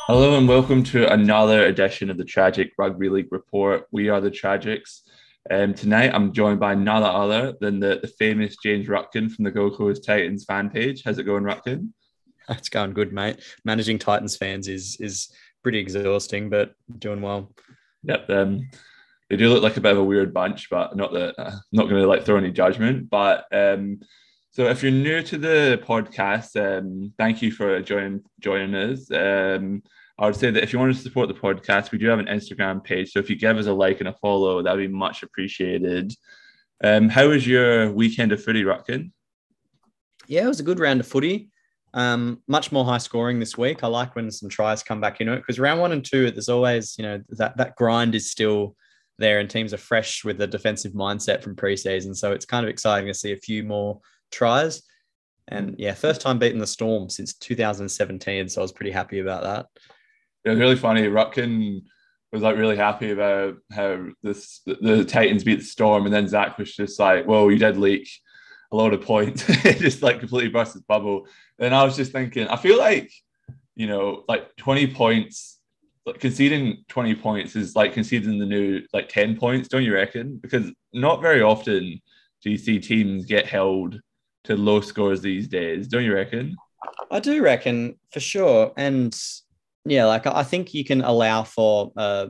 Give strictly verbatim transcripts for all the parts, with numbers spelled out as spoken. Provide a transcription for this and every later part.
Hello and welcome to another edition of the Tragic Rugby League Report. We are the Tragics. Um, tonight I'm joined by none other than the, the famous James Rutkin from the Gold Coast Titans fan page. How's it going, Rutkin? It's going good, mate. Managing Titans fans is is pretty exhausting, but doing well. Yep. Um, they do look like a bit of a weird bunch, but not that uh, not going to like throw any judgment. But um, so if you're new to the podcast, um, thank you for joining joining us. Um, I would say that if you want to support the podcast, we do have an Instagram page. So if you give us a like and a follow, that'd be much appreciated. Um, how was your weekend of footy, Rutkin? Yeah, it was a good round of footy. Um, much more high scoring this week. I like when some tries come back into it because round one and two, there's always, you know, that that grind is still there and teams are fresh with a defensive mindset from preseason. So it's kind of exciting to see a few more tries. And yeah, first time beating the Storm since two thousand seventeen. So I was pretty happy about that. It was really funny. Rutkin was like really happy about how this the Titans beat the Storm, and then Zach was just like, "Whoa, you did leak a load of points." It just like completely burst his bubble. And I was just thinking, I feel like you know, like twenty points, like conceding twenty points is like conceding the new like ten points, don't you reckon? Because not very often do you see teams get held to low scores these days, don't you reckon? I do reckon for sure. And yeah, like I think you can allow for uh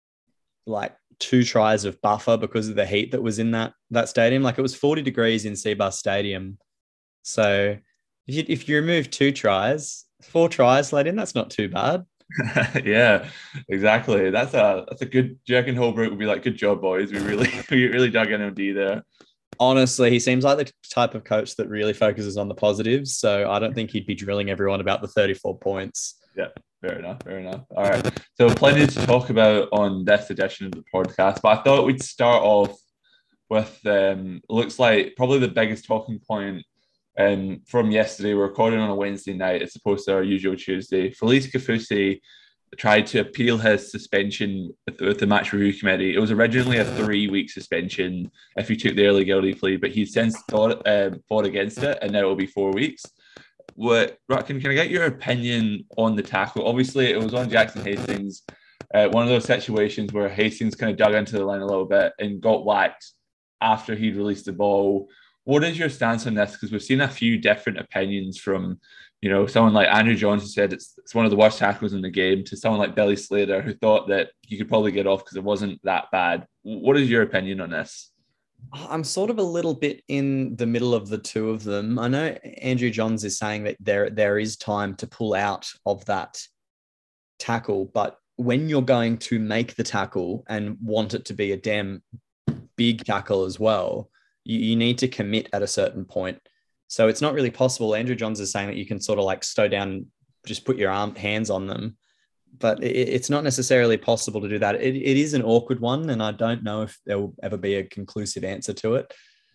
like two tries of buffer because of the heat that was in that that stadium. Like it was forty degrees in Seabus Stadium. So if you, if you remove two tries, four tries let in, that's not too bad. Yeah, exactly. That's a that's a good. Do you reckon Holbrook would be like, "Good job, boys. We really we really dug in on D there." Honestly, he seems like the type of coach that really focuses on the positives. So I don't think he'd be drilling everyone about the thirty-four points. Yeah, fair enough. Fair enough. All right. So plenty to talk about on this edition of the podcast, but I thought we'd start off with um, looks like probably the biggest talking point um, from yesterday. We're recording on a Wednesday night as opposed to our usual Tuesday. Felice Kafusi tried to appeal his suspension with the, with the match review committee. It was originally a three-week suspension if he took the early guilty plea, but he's since thought, um, fought against it, and now it will be four weeks. What, Ratkin, can I get your opinion on the tackle? Obviously, it was on Jackson Hastings. Uh, one of those situations where Hastings kind of dug into the line a little bit and got whacked after he'd released the ball. What is your stance on this? Because we've seen a few different opinions from, you know, someone like Andrew Johnson said it's, it's one of the worst tackles in the game, to someone like Billy Slater who thought that he could probably get off because it wasn't that bad. What is your opinion on this? I'm sort of a little bit in the middle of the two of them. I know Andrew Johns is saying that there there is time to pull out of that tackle, but when you're going to make the tackle and want it to be a damn big tackle as well, you, you need to commit at a certain point. So it's not really possible. Andrew Johns is saying that you can sort of like stow down, just put your arm hands on them, but it, it's not necessarily possible to do that. It, it is an awkward one, and I don't know if there will ever be a conclusive answer to it.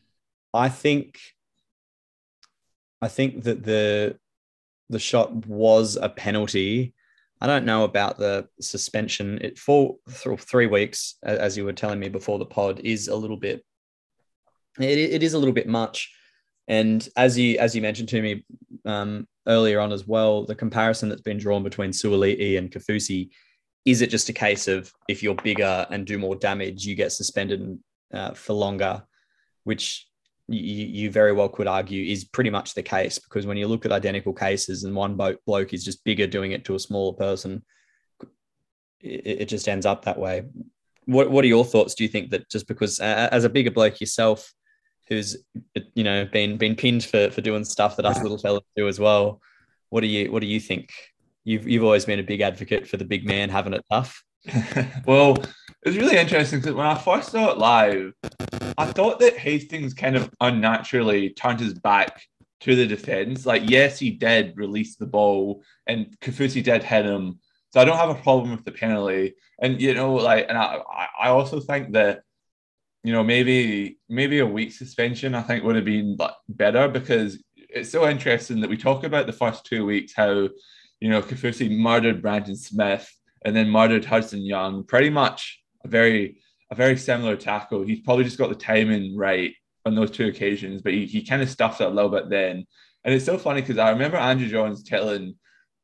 I think, I think that the the shot was a penalty. I don't know about the suspension. It for three weeks, as you were telling me before the pod, is a little bit. It, it is a little bit much, and as you as you mentioned to me um, earlier on as well, the comparison that's been drawn between Suoliti and Kafusi, is it just a case of if you're bigger and do more damage, you get suspended uh, for longer, which you, you very well could argue is pretty much the case, because when you look at identical cases and one bloke is just bigger doing it to a smaller person, it, it just ends up that way. What What are your thoughts? Do you think that just because uh, as a bigger bloke yourself, who's you know been been pinned for for doing stuff that us little fellas do as well, what do you what do you think? You've you've always been a big advocate for the big man having it tough. Well, it was really interesting because when I first saw it live, I thought that Hastings kind of unnaturally turned his back to the defense. Like, yes, he did release the ball, and Kafusi did hit him, so I don't have a problem with the penalty. And you know, like, and I, I also think that you know maybe maybe a week suspension I think would have been like better, because it's so interesting that we talk about the first two weeks how you know Kafusi murdered Brandon Smith and then murdered Hudson Young, pretty much a very a very similar tackle. He's probably just got the timing right on those two occasions, but he, he kind of stuffed it a little bit then. And it's so funny because I remember Andrew Johns telling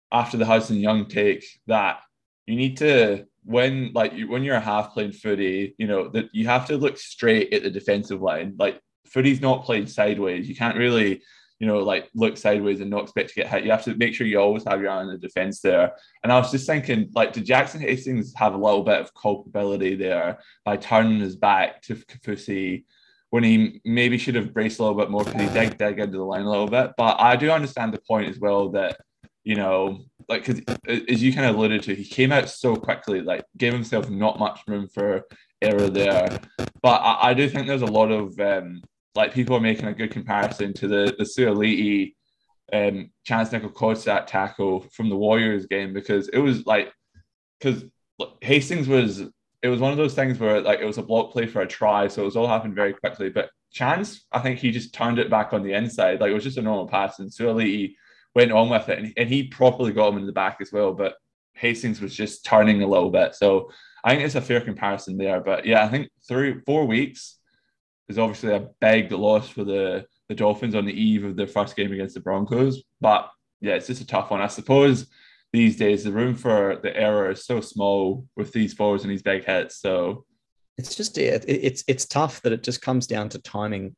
after the Hudson Young take that you need to when like you, when you're a half playing footy, you know that you have to look straight at the defensive line. Like footy's not played sideways. You can't really, you know, like look sideways and not expect to get hit. You have to make sure you always have your eye on the defense there. And I was just thinking, like, did Jackson Hastings have a little bit of culpability there by turning his back to Kaufusi when he maybe should have braced a little bit more because he did dig into the line a little bit? But I do understand the point as well that, you know, like, because as you kind of alluded to, he came out so quickly, like, gave himself not much room for error there. But I, I do think there's a lot of, um, like, people are making a good comparison to the, the Suaalii um, Chance Nickel-Kostat tackle from the Warriors game, because it was like, because Hastings was, it was one of those things where, like, it was a block play for a try, so it was all happened very quickly. But Chance, I think he just turned it back on the inside. Like, it was just a normal pass, and Suaalii went on with it, and, and he properly got him in the back as well. But Hastings was just turning a little bit. So I think it's a fair comparison there. But yeah, I think three, four weeks is obviously a big loss for the, the Dolphins on the eve of their first game against the Broncos. But yeah, it's just a tough one. I suppose these days the room for the error is so small with these forwards and these big hits. So it's just it, it's it's tough that it just comes down to timing.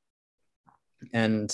And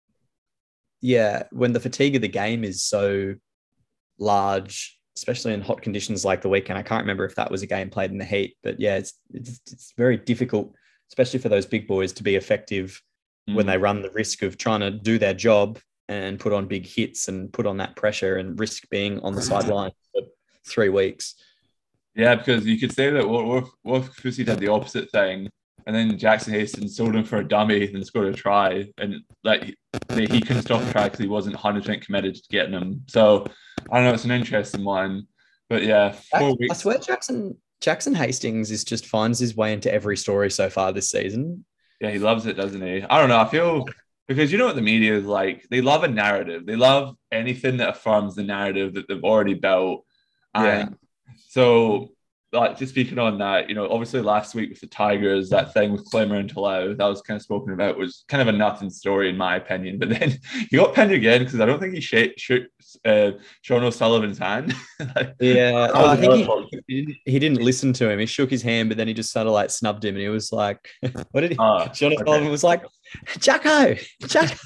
yeah, when the fatigue of the game is so large, especially in hot conditions like the weekend, I can't remember if that was a game played in the heat, but yeah, it's it's, it's very difficult, especially for those big boys, to be effective mm. when they run the risk of trying to do their job and put on big hits and put on that pressure and risk being on the sideline for three weeks. Yeah, because you could say that what if Kaufusi did the opposite thing, and then Jackson Hastings sold him for a dummy and scored a try, and like he couldn't stop the try because he wasn't one hundred percent committed to getting him. So I don't know, it's an interesting one. But yeah, four I, weeks. I swear Jackson Jackson Hastings is just finds his way into every story so far this season. Yeah, he loves it, doesn't he? I don't know. I feel because you know what the media is like. They love a narrative. They love anything that affirms the narrative that they've already built. And yeah. So, like, just speaking on that, you know, obviously last week with the Tigers, that thing with Clemmer and Talau, that was kind of spoken about, was kind of a nothing story in my opinion. But then he got pinned again because I don't think he sh- shook uh, Sean O'Sullivan's hand. like, yeah, oh, I think he, he, didn't, he didn't listen to him. He shook his hand, but then he just sort of like snubbed him, and he was like, "What did he?" Uh, Sean O'Sullivan okay. was like, "Jacko, Jacko."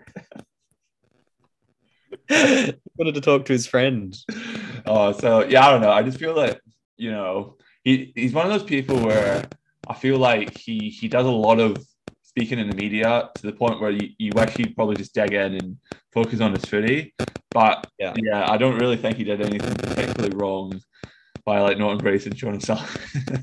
Wanted to talk to his friend. Oh, so yeah, I don't know. I just feel like, you know, he, he's one of those people where I feel like he he does a lot of speaking in the media to the point where you, you wish he'd probably just dig in and focus on his footy. But yeah. yeah, I don't really think he did anything particularly wrong by like not embracing Sean himself.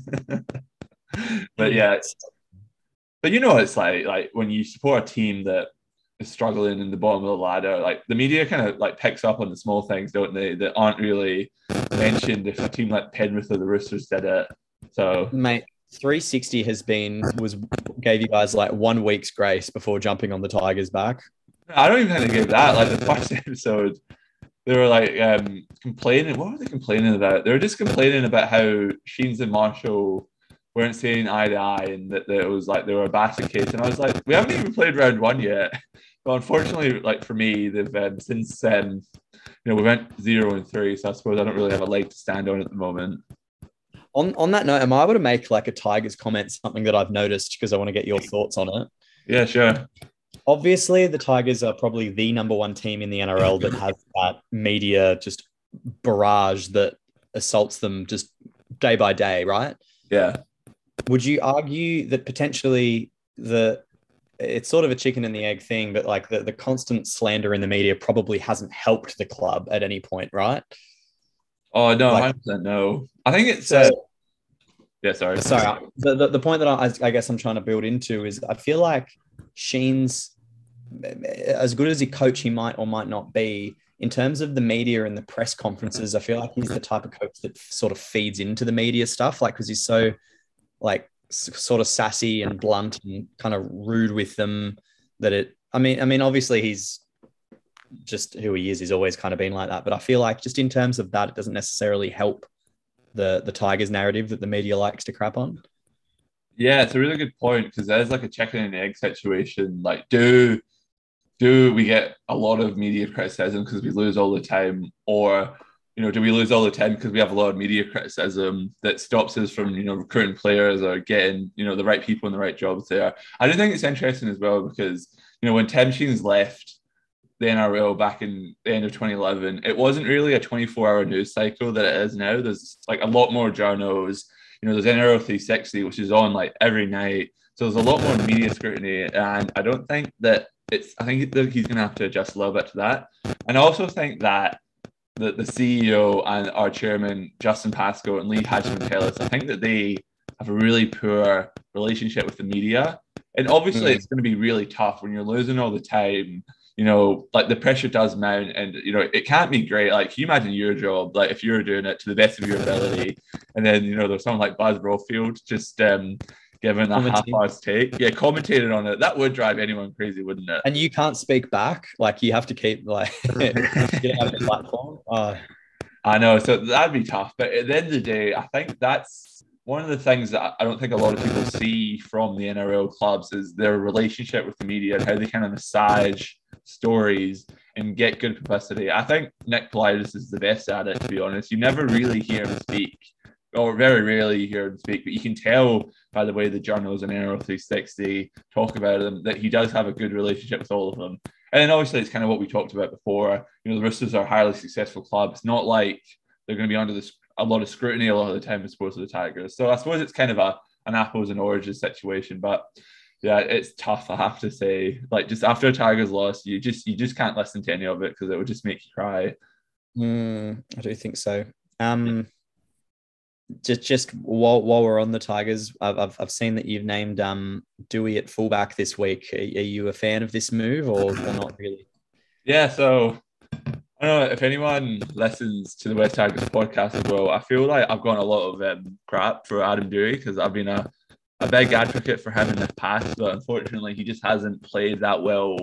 But yeah, but you know, it's like like when you support a team that is struggling in the bottom of the ladder, like the media kind of like picks up on the small things, don't they, that aren't really mentioned if a team like Penrith or the Roosters did it. So mate, three sixty has been was gave you guys like one week's grace before jumping on the Tigers' back. I don't even think they gave that. Like the first episode, they were like um complaining. What were they complaining about? They were just complaining about how Sheens and Marshall weren't seeing eye to eye, and that, that it was like they were a basket case. And I was like, we haven't even played round one yet. But unfortunately, like for me, they've um, since um, you know, we went zero and three, so I suppose I don't really have a leg to stand on at the moment. On on that note, am I able to make like a Tigers comment, something that I've noticed, because I want to get your thoughts on it? Yeah, sure. Obviously, the Tigers are probably the number one team in the N R L that has that media just barrage that assaults them just day by day, right? Yeah. Would you argue that potentially the it's sort of a chicken and the egg thing, but like the, the constant slander in the media probably hasn't helped the club at any point, right? Oh, no, like, one hundred percent no. I think it's... So, uh, yeah, sorry. Sorry. The, the, the point that I, I guess I'm trying to build into is I feel like Sheens, as good as a coach he might or might not be, in terms of the media and the press conferences, I feel like he's the type of coach that sort of feeds into the media stuff, like, because he's so, like, sort of sassy and blunt and kind of rude with them that it, I mean, I mean, obviously he's just who he is. He's always kind of been like that. But I feel like just in terms of that, it doesn't necessarily help the, the Tigers narrative that the media likes to crap on. Yeah, it's a really good point, because there's like a chicken and egg situation. Like, do do we get a lot of media criticism because we lose all the time, or you know, do we lose all the time because we have a lot of media criticism that stops us from, you know, recruiting players or getting, you know, the right people in the right jobs there? I do think it's interesting as well because, you know, when Tim Sheens left the N R L back in the end of twenty eleven, it wasn't really a twenty-four hour news cycle that it is now. There's like a lot more journals, you know, there's N R L three sixty, which is on like every night. So there's a lot more media scrutiny. And I don't think that it's, I think that he's going to have to adjust a little bit to that. And I also think that the, the C E O and our chairman, Justin Pascoe and Lee Hatchman-Tellis, I think that they have a really poor relationship with the media. And obviously mm. it's going to be really tough when you're losing all the time. You know, like the pressure does mount and, you know, it can't be great. Like, can you imagine your job, like if you're doing it to the best of your ability and then, you know, there's someone like Buzz Rothfield just um, giving a half-assed take. Yeah, commentated on it. That would drive anyone crazy, wouldn't it? And you can't speak back. Like, you have to keep, like, you don't have the platform. Oh. I know. So that'd be tough. But at the end of the day, I think that's one of the things that I don't think a lot of people see from the N R L clubs is their relationship with the media and how they kind of massage stories and get good publicity. I think Nick Politis is the best at it, to be honest. You never really hear him speak, or very rarely you hear him speak, but you can tell by the way the journals and N R L three sixty talk about him that he does have a good relationship with all of them. And then obviously it's kind of what we talked about before. You know, the Roosters are a highly successful club. It's not like they're going to be under this a lot of scrutiny a lot of the time as opposed to the Tigers. So I suppose it's kind of a an apples and oranges situation, but yeah, it's tough, I have to say. Like, just after a Tigers loss, you just you just can't listen to any of it because it would just make you cry. Mm, I do think so. Um, just just while while we're on the Tigers, I've I've, I've seen that you've named um Dewey at fullback this week. Are, are you a fan of this move or, or not really? Yeah, so I don't know if anyone listens to the West Tigers podcast as well. I feel like I've gotten a lot of um, crap for Adam Dewey because I've been a a big advocate for him in the past, but unfortunately he just hasn't played that well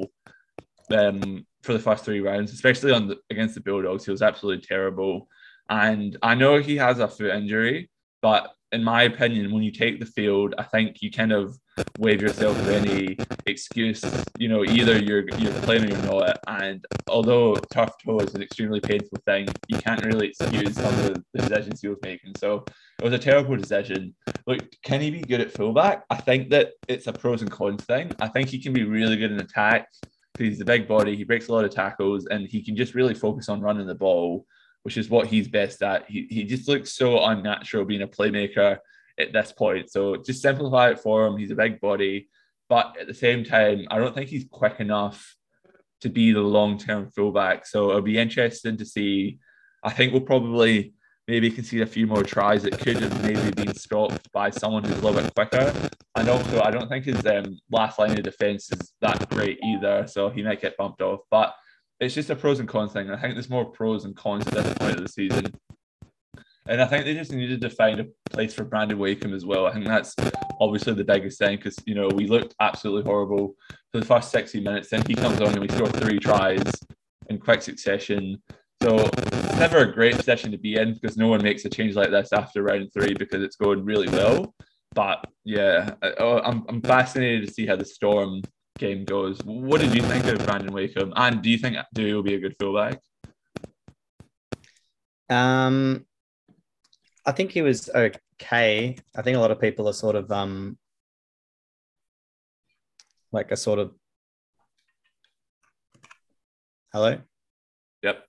um, for the first three rounds, especially on the, against the Bulldogs. He was absolutely terrible. And I know he has a foot injury, but in my opinion, when you take the field, I think you kind of waive yourself of any excuse. You know, either you're you're playing or you're not. And although turf toe is an extremely painful thing, you can't really excuse some of the, the decisions he was making. So it was a terrible decision. Look, can he be good at fullback? I think that it's a pros and cons thing. I think he can be really good in attack because he's a big body. He breaks a lot of tackles and he can just really focus on running the ball, which is what he's best at. He he just looks so unnatural being a playmaker at this point. So just simplify it for him. He's a big body, but at the same time, I don't think he's quick enough to be the long-term fullback. So it'll be interesting to see. I think we'll probably maybe concede a few more tries that could have maybe been stopped by someone who's a little bit quicker. And also, I don't think his um, last line of defense is that great either. So he might get bumped off. But it's just a pros and cons thing. I think there's more pros and cons at this point of the season. And I think they just needed to find a place for Brandon Wakeham as well. I think that's obviously the biggest thing because, you know, we looked absolutely horrible for the first sixty minutes. Then he comes on and we score three tries in quick succession. So it's never a great position to be in because no one makes a change like this after round three because it's going really well. But yeah, I'm, I'm fascinated to see how the Storm game goes. What did you think of Brandon Wakeham? And do you think Dewey will be a good fullback? Um, I think he was okay. I think a lot of people are sort of um, like a sort of hello. Yep.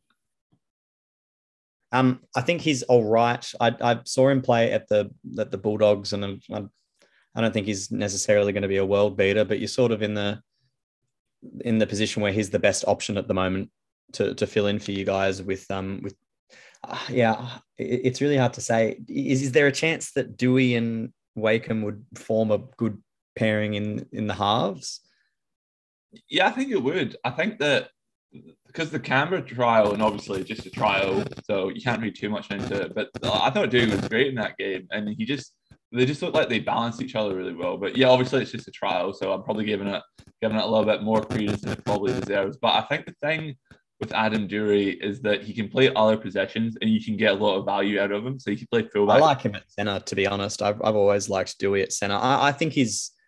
Um, I think he's all right. I I saw him play at the at the Bulldogs, and I'm, I'm, I don't think he's necessarily going to be a world beater, but you're sort of in the in the position where he's the best option at the moment to to fill in for you guys with um with. Uh, yeah, it, it's really hard to say. Is, is there a chance that Dewey and Wakeham would form a good pairing in, in the halves? Yeah, I think it would. I think that because the Canberra trial, and obviously just a trial, so you can't read too much into it, but I thought Dewey was great in that game, and he just, they just looked like they balanced each other really well. But yeah, obviously it's just a trial, so I'm probably giving it, giving it a little bit more credence than it probably deserves. But I think the thing with Adam Dewey is that he can play other positions and you can get a lot of value out of him. So he can play fullback. I like him at centre, to be honest. I've, I've always liked Dewey at centre. I, I think he's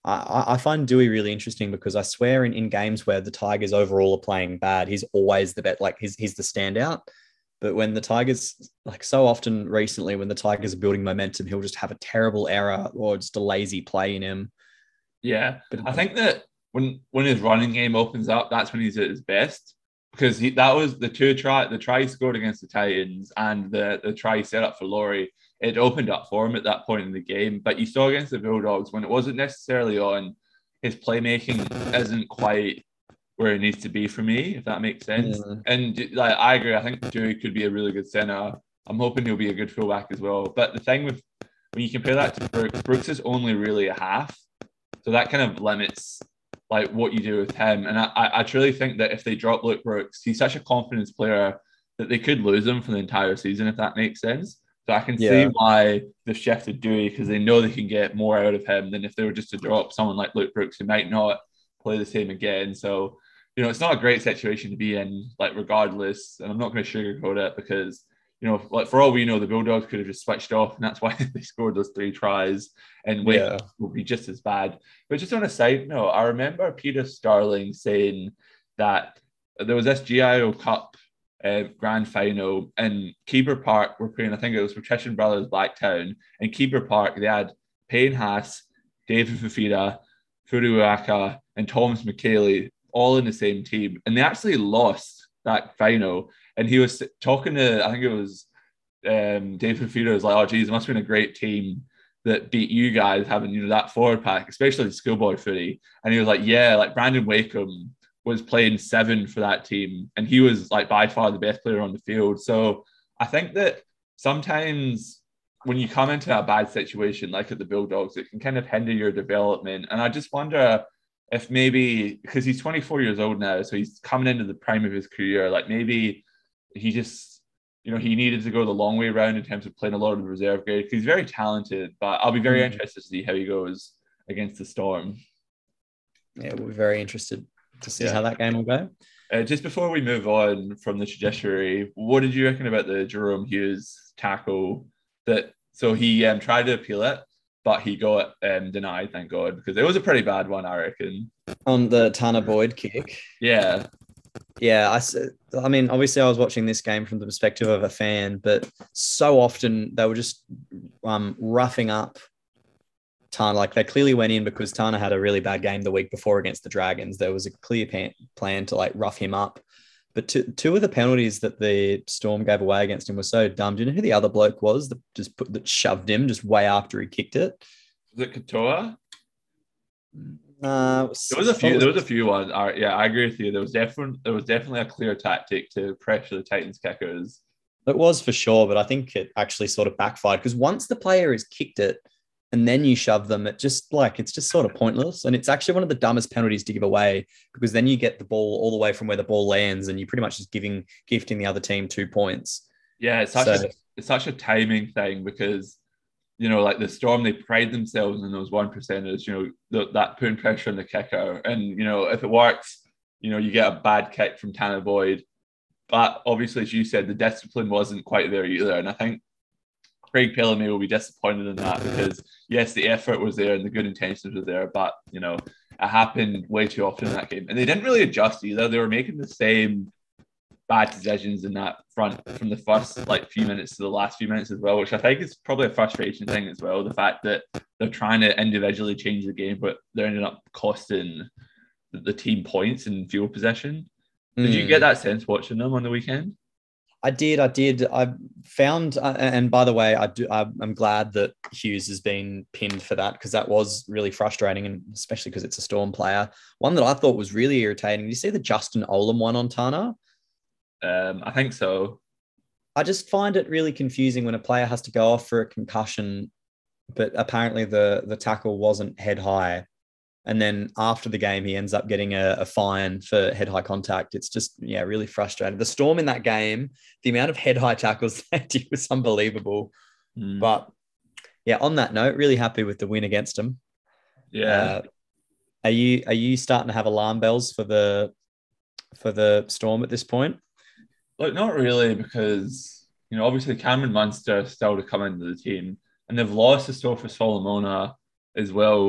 I, I find Dewey really interesting because I swear in, in games where the Tigers overall are playing bad, he's always the bet. Like he's he's the standout. But when the Tigers, like so often recently, when the Tigers are building momentum, he'll just have a terrible error or just a lazy play in him. Yeah, But I think that when when his running game opens up, that's when he's at his best because he, that was the two try the try he scored against the Titans and the the try set up for Laurie. It opened up for him at that point in the game. But you saw against the Bulldogs when it wasn't necessarily on, his playmaking isn't quite where it needs to be for me, if that makes sense. Mm. And like I agree, I think Dewey could be a really good center. I'm hoping he'll be a good fullback as well. But the thing with when you compare that to Brooks, Brooks is only really a half. So that kind of limits like what you do with him. And I, I truly think that if they drop Luke Brooks, he's such a confidence player that they could lose him for the entire season, if that makes sense. So I can yeah. see why they've shifted Dewey because they know they can get more out of him than if they were just to drop someone like Luke Brooks who might not play the same again. So, you know, it's not a great situation to be in, like regardless. And I'm not going to sugarcoat it because, you know, like for all we know, the Bulldogs could have just switched off, and that's why they scored those three tries. And Wake yeah. will be just as bad. But just on a side note, I remember Peter Starling saying that there was this G I O Cup uh, grand final, and Keeper Park were playing. I think it was Patrician Brothers Blacktown, and Keeper Park they had Payne Haas, David Fafita, Furuaka, and Thomas McKaylee all in the same team, and they actually lost that final. And he was talking to, I think it was um, David Fafita was like, "Oh, geez, it must have been a great team that beat you guys having, you know, that forward pack, especially the schoolboy footy." And he was like, "Yeah, like Brandon Wakeham was playing seven for that team, and he was like by far the best player on the field." So I think that sometimes when you come into a bad situation, like at the Bulldogs, it can kind of hinder your development. And I just wonder if maybe, because he's twenty-four years old now, so he's coming into the prime of his career, like maybe he just, you know, he needed to go the long way around in terms of playing a lot of the reserve grade, because he's very talented, but I'll be very mm. interested to see how he goes against the Storm. Yeah, we'll be very interested to see yeah. how that game will go. Uh, just before we move on from the judiciary, what did you reckon about the Jerome Hughes tackle? That so he um, tried to appeal it, but he got um, denied, thank God, because it was a pretty bad one, I reckon. On the Tanner Boyd kick? Yeah. Yeah, I, I mean, obviously I was watching this game from the perspective of a fan, but so often they were just um, roughing up Tana. Like they clearly went in because Tana had a really bad game the week before against the Dragons. There was a clear pan- plan to like rough him up. But two, two of the penalties that the Storm gave away against him were so dumb. Do you know who the other bloke was that just put that shoved him just way after he kicked it? Was it Katoa? Uh, was, there was a few. There was a few ones. All right, yeah, I agree with you. There was definitely there was definitely a clear tactic to pressure the Titans kickers. It was for sure, but I think it actually sort of backfired because once the player has kicked it and then you shove them, it just like it's just sort of pointless. And it's actually one of the dumbest penalties to give away because then you get the ball all the way from where the ball lands and you're pretty much just giving gifting the other team two points. Yeah, it's such so, a it's such a timing thing because, you know, like the Storm, they pride themselves in those one percenters, you know, th- that putting pressure on the kicker. And, you know, if it works, you know, you get a bad kick from Tanner Boyd. But obviously, as you said, the discipline wasn't quite there either. And I think Craig Bellamy will be disappointed in that because, yes, the effort was there and the good intentions were there. But, you know, it happened way too often in that game. And they didn't really adjust either. They were making the same bad decisions in that front from the first like few minutes to the last few minutes as well, which I think is probably a frustration thing as well. The fact that they're trying to individually change the game, but they're ending up costing the, the team points in field possession. Did mm. you get that sense watching them on the weekend? I did. I did. I found, uh, and by the way, I do. I'm glad that Hughes has been pinned for that because that was really frustrating, and especially because it's a Storm player. One that I thought was really irritating. Did you see the Justin Olam one on Tana? Um, I think so. I just find it really confusing when a player has to go off for a concussion, but apparently the, the tackle wasn't head high. And then after the game, he ends up getting a, a fine for head high contact. It's just, yeah, really frustrating. The Storm in that game, the amount of head high tackles they did was unbelievable. Mm. But yeah, on that note, really happy with the win against them. Yeah. Uh, are you are you starting to have alarm bells for the for the Storm at this point? Look, not really, because, you know, obviously Cameron Munster is still to come into the team, and they've lost to Sofa Solomona as well.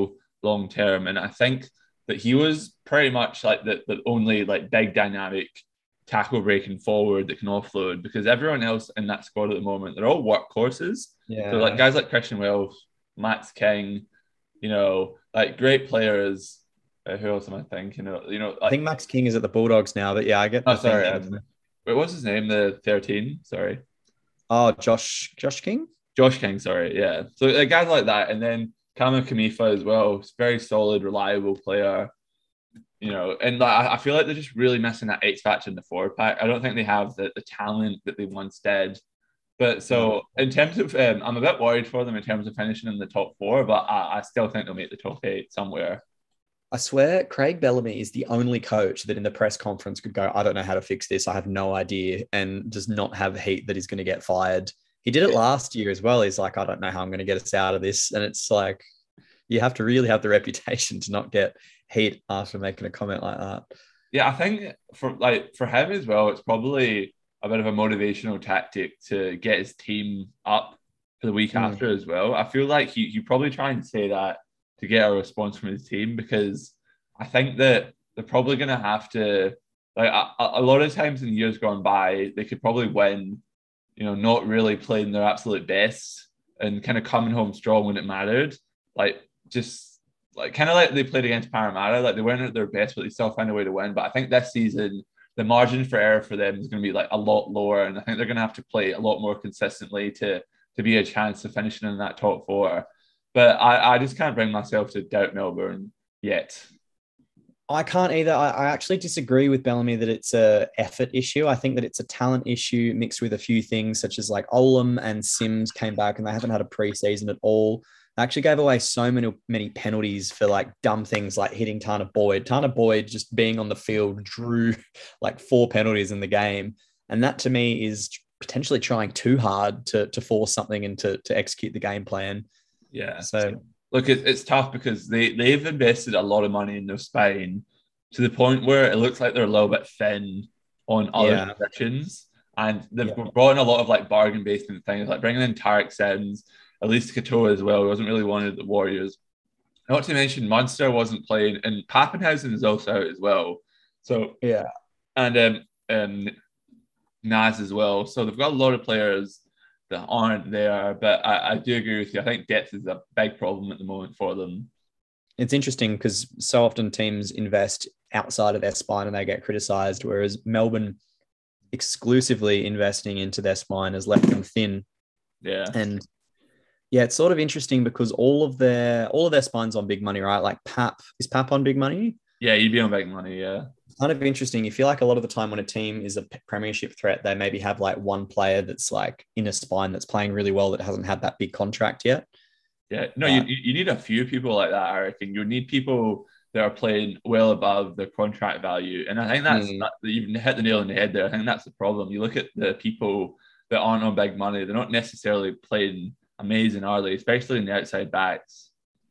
long term. And I think that he was pretty much like the, the only like big dynamic tackle breaking forward that can offload, because everyone else in that squad at the moment, they're all workhorses. Yeah. So like guys like Christian Welch, Max King, you know, like great players. Uh, who else am I thinking? You know, you know, like, I think Max King is at the Bulldogs now, but yeah, I get oh the sorry, thinking. um, wait, what's his name? The thirteen, sorry. Oh, Josh Josh King? Josh King, sorry, yeah. So uh, guys like that, and then Kama Kamifa as well. It's very solid, reliable player. You know, and like, I feel like they're just really missing that X factor in the forward pack. I don't think they have the, the talent that they once did. But so No. in terms of, um, I'm a bit worried for them in terms of finishing in the top four, but I, I still think they'll make the top eight somewhere. I swear Craig Bellamy is the only coach that in the press conference could go, I don't know how to fix this. I have no idea. And does not have heat that he's going to get fired. He did it last year as well. He's like, I don't know how I'm going to get us out of this. And it's like, you have to really have the reputation to not get heat after making a comment like that. Yeah, I think for like for him as well, it's probably a bit of a motivational tactic to get his team up for the week mm. after as well. I feel like he, he probably try and say that to get a response from his team, because I think that they're probably going to have to, like a, a lot of times in years gone by, they could probably win, you know, not really playing their absolute best and kind of coming home strong when it mattered. Like just like kind of like they played against Parramatta, like they weren't at their best, but they still found a way to win. But I think this season, the margin for error for them is going to be like a lot lower. And I think they're going to have to play a lot more consistently to, to be a chance of finishing in that top four. But I, I just can't bring myself to doubt Melbourne yet. I can't either. I, I actually disagree with Bellamy that it's a effort issue. I think that it's a talent issue mixed with a few things, such as like Olam and Sims came back and they haven't had a preseason at all. They actually gave away so many many penalties for like dumb things like hitting Tana Boyd. Tana Boyd just being on the field drew like four penalties in the game. And that to me is potentially trying too hard to, to force something and to, to execute the game plan. Yeah. So look, it, it's tough because they, they've invested a lot of money in their spine to the point where it looks like they're a little bit thin on other yeah. positions. And they've yeah. brought in a lot of like bargain basement things, like bringing in Tarek Sims, at least Katoa as well. He wasn't really wanted at the Warriors. Not to mention Munster wasn't playing, and Pappenhausen is also out as well. So yeah, and um, um Naz as well. So they've got a lot of players that aren't there. But I, I do agree with you. I think depth is a big problem at the moment for them. It's interesting because so often teams invest outside of their spine and they get criticised, whereas Melbourne exclusively investing into their spine has left them thin. Yeah, and. Yeah, it's sort of interesting because all of their all of their spines on big money, right? Like Pap, is Pap on big money? Yeah, you'd be on big money, yeah. It's kind of interesting. You feel like a lot of the time when a team is a premiership threat, they maybe have like one player that's like in a spine that's playing really well that hasn't had that big contract yet. Yeah, no, uh, you, you need a few people like that, I reckon. You need people that are playing well above their contract value. And I think that's, mm. that, you've hit the nail on the head there. I think that's the problem. You look at the people that aren't on big money, they're not necessarily playing amazing, are they? Especially in the outside backs.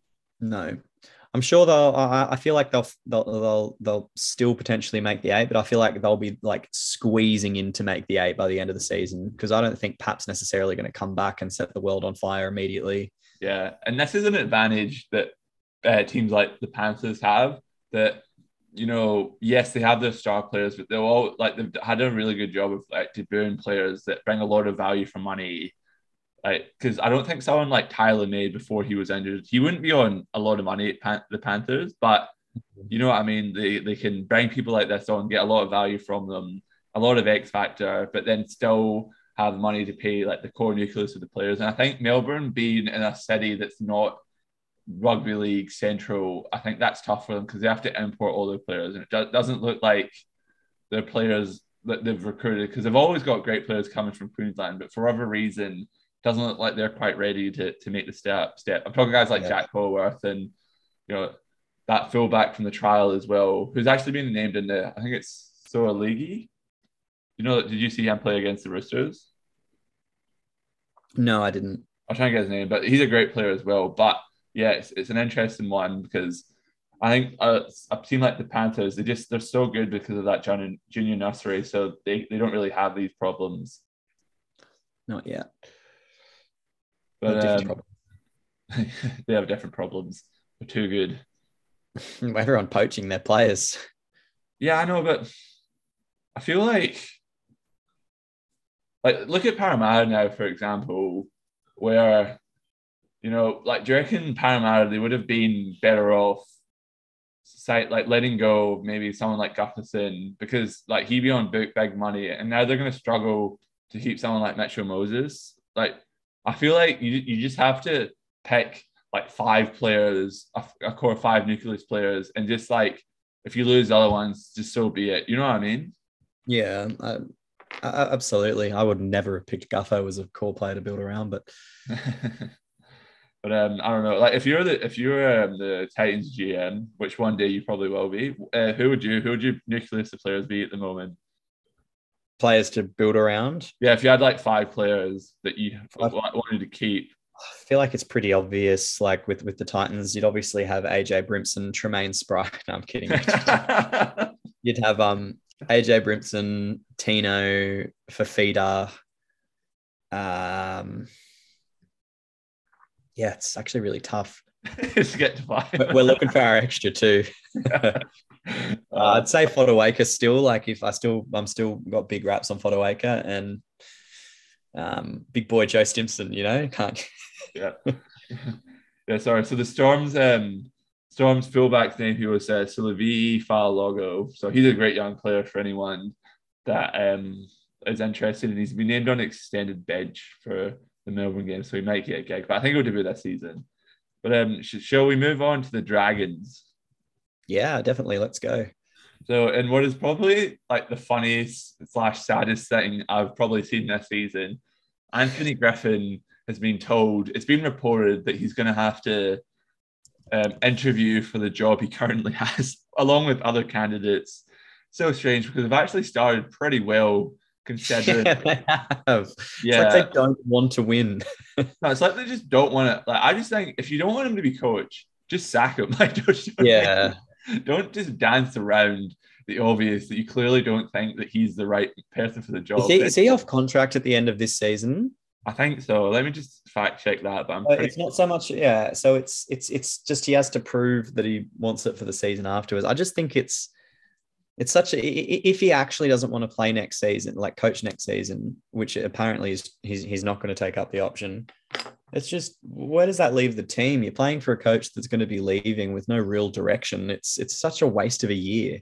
No, I'm sure they'll. I, I feel like they'll, they'll they'll they'll still potentially make the eight, but I feel like they'll be like squeezing in to make the eight by the end of the season because I don't think Pap's necessarily going to come back and set the world on fire immediately. Yeah, and this is an advantage that uh, teams like the Panthers have. That you know, yes, they have their star players, but they're all like they've had a really good job of like debuting players that bring a lot of value for money. Like, because I don't think someone like Tyler May before he was injured, he wouldn't be on a lot of money at Pan- the Panthers, but you know what I mean? They they can bring people like this on, get a lot of value from them, a lot of X factor, but then still have money to pay like the core nucleus of the players. And I think Melbourne being in a city that's not rugby league central, I think that's tough for them because they have to import all their players, and it do- doesn't look like their players that they've recruited, because they've always got great players coming from Queensland, but for whatever reason, doesn't look like they're quite ready to, to make the step. Step. I'm talking guys like yeah. Jack Colworth and you know that fullback from the trial as well, who's actually been named in the I think it's Soa League. You know, did you see him play against the Roosters? No, I didn't. I'll try and get his name, but he's a great player as well. But yeah, it's, it's an interesting one because I think uh, a team like the Panthers, they just they're so good because of that junior, junior nursery, so they, they don't really have these problems. Not yet. But um, they have different problems. are too good. Everyone poaching their players. Yeah, I know, but I feel like like look at Parramatta now, for example, where you know, like do you reckon Parramatta they would have been better off site like letting go of maybe someone like Gutherson because like he'd be on big big money and now they're gonna struggle to keep someone like Mitchell Moses. Like I feel like you you just have to pick like five players, a, a core five nucleus players, and just like if you lose the other ones, just so be it. You know what I mean? Yeah, I, I, absolutely. I would never have picked Gutho as a core player to build around, but but um, I don't know. Like if you're the if you're um, the Titans G M, which one day you probably will be, uh, who would you who would you nucleus of players be at the moment? Players to build around. Yeah, if you had like five players that you five. wanted to keep. I feel like it's pretty obvious. Like with with the Titans, you'd obviously have A J Brimson, Tremaine Sprite. No, I'm kidding. You'd have um A J Brimson, Tino, Fafita. Um, yeah, it's actually really tough. to get to five. We're looking for our extra two. uh, I'd say Fodawaker still. Like if I still, I'm still got big raps on Fodawaker and um, big boy Joe Stimson. You know, can't. yeah. Yeah. Sorry. So the Storms, um, Storms fullback's name he was uh, Silivi Fa'alogo. So he's a great young player for anyone that um is interested, and he's been named on extended bench for the Melbourne game, so he might get a gig. But I think it'll be this season. But um, sh- shall we move on to the Dragons? Yeah, definitely. Let's go. So, and what is probably like the funniest slash saddest thing I've probably seen this season, Anthony Griffin has been told, it's been reported that he's going to have to um, interview for the job he currently has, along with other candidates. So strange because they've actually started pretty well considering. Yeah, they have. Yeah. It's like they don't want to win. No, it's like they just don't want to. Like, I just think if you don't want him to be coach, just sack him. Like, don't, yeah. Don't just dance around the obvious that you clearly don't think that he's the right person for the job. Is he, is he off contract at the end of this season? I think so. Let me just fact check that. But I'm uh, pretty... it's not so much. Yeah. So it's it's it's just he has to prove that he wants it for the season afterwards. I just think it's it's such a if he actually doesn't want to play next season, like coach next season, which apparently is he's he's not going to take up the option. It's just, where does that leave the team? You're playing for a coach that's going to be leaving with no real direction. It's it's such a waste of a year.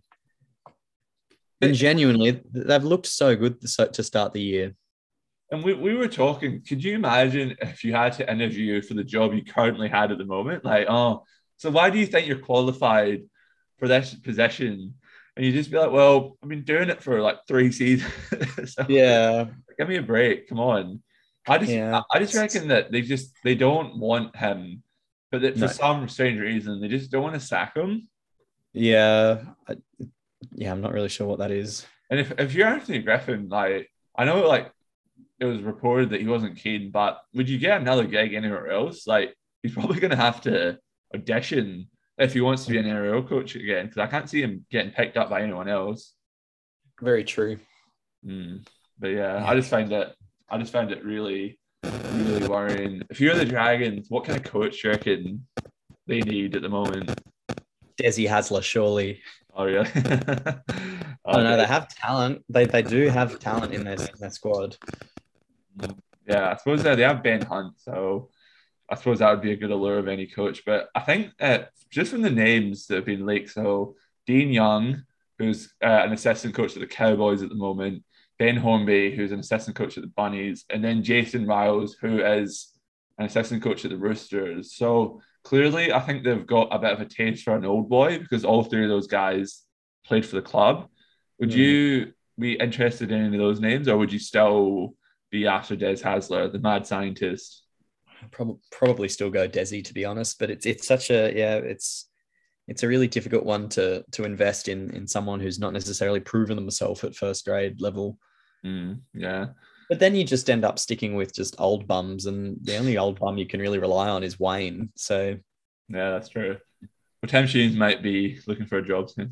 And genuinely, they've looked so good to start the year. And we, we were talking, could you imagine if you had to interview for the job you currently had at the moment? Like, oh, so why do you think you're qualified for this position? And you just be like, well, I've been doing it for like three seasons. So, yeah. Give me a break. Come on. I just, yeah. I just reckon that they just they don't want him, but that for no. some strange reason they just don't want to sack him. Yeah, I, yeah, I'm not really sure what that is. And if, if you're Anthony Griffin, like I know, like it was reported that he wasn't keen, but would you get another gig anywhere else? Like he's probably going to have to audition if he wants to be an N R L coach again, because I can't see him getting picked up by anyone else. Very true. Mm. But yeah, yeah, I just find it. I just found it really, really worrying. If you're the Dragons, what kind of coach do you reckon they need at the moment? Desi Hasler, surely. Oh, really? I don't know. They have talent. They they do have talent in their, in their squad. Yeah, I suppose uh, they have Ben Hunt, so I suppose that would be a good allure of any coach. But I think uh, just from the names that have been leaked, so Dean Young, who's uh, an assistant coach at the Cowboys at the moment, Ben Hornby, who's an assistant coach at the Bunnies, and then Jason Riles, who is an assistant coach at the Roosters. So clearly, I think they've got a bit of a taste for an old boy because all three of those guys played for the club. Would mm. you be interested in any of those names, or would you still be after Des Hasler, the mad scientist? Probably, probably still go Desi, to be honest. But it's it's such a yeah, it's it's a really difficult one to to invest in in someone who's not necessarily proven themselves at first grade level. Mm, yeah. But then you just end up sticking with just old bums, and the only old bum you can really rely on is Wayne. So yeah, that's true. Well, Tim Sheens might be looking for a job soon.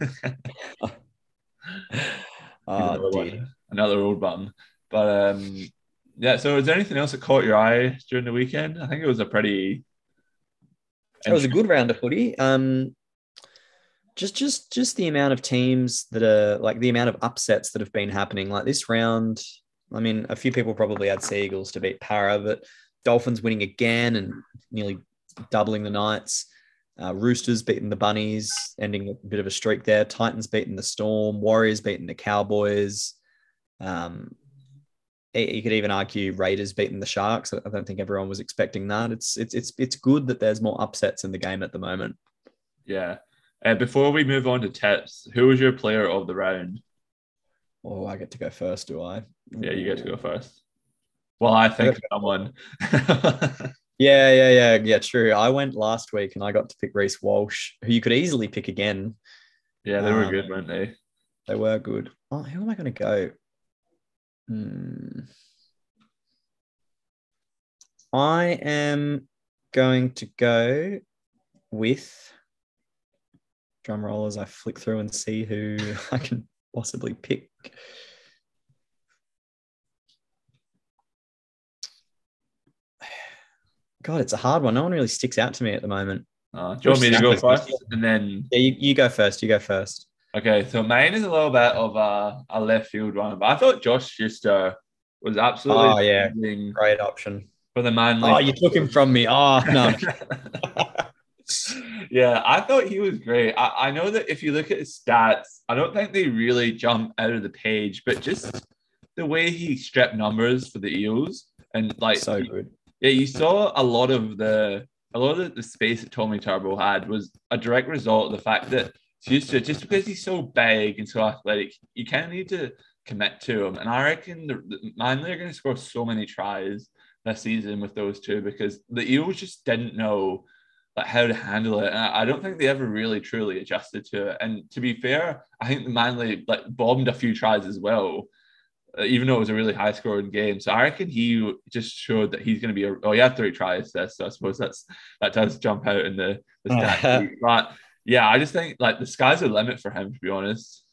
Oh, another, dear. another old bum. But um, yeah, so is there anything else that caught your eye during the weekend? I think it was a pretty It was a good round of footy. Um, just, just, just the amount of teams that are like the amount of upsets that have been happening. Like this round, I mean, a few people probably had Sea Eagles to beat Para, but Dolphins winning again and nearly doubling the Knights. Uh, Roosters beating the Bunnies, ending a bit of a streak there. Titans beating the Storm. Warriors beating the Cowboys. Um, you could even argue Raiders beating the Sharks. I don't think everyone was expecting that. It's it's it's it's good that there's more upsets in the game at the moment. Yeah. Uh, before we move on to tips, who was your player of the round? Oh, I get to go first, do I? Yeah, you get to go first. Well, I think I someone. yeah, yeah, yeah, yeah. True. I went last week and I got to pick Reece Walsh, who you could easily pick again. Yeah, they were um, good, weren't they? They were good. Oh, who am I going to go? Hmm. I am going to go with drum roll as I flick through and see who I can possibly pick. God, it's a hard one. No one really sticks out to me at the moment. Uh, do you want me to go first? And then yeah, you, you go first. You go first. Okay, so mine is a little bit of a, a left field one, but I thought Josh Schuster was absolutely oh yeah, amazing great option for the Manly. Oh, you took him from me. Oh no. Yeah, I thought he was great. I, I know that if you look at his stats, I don't think they really jump out of the page, but just the way he stripped numbers for the Eels and like so good. Yeah, you saw a lot of the a lot of the, the space that Tommy Turbo had was a direct result of the fact that Schuster, just because he's so big and so athletic, you kind of need to commit to him. And I reckon the, the Manly are going to score so many tries this season with those two because the Eels just didn't know like how to handle it. And I, I don't think they ever really truly adjusted to it. And to be fair, I think the Manly like bombed a few tries as well, uh, even though it was a really high scoring game. So I reckon he just showed that he's going to be a, oh, he had three tries this. So I suppose that's that does jump out in the, the stat sheet. But yeah, I just think like the sky's the limit for him, to be honest.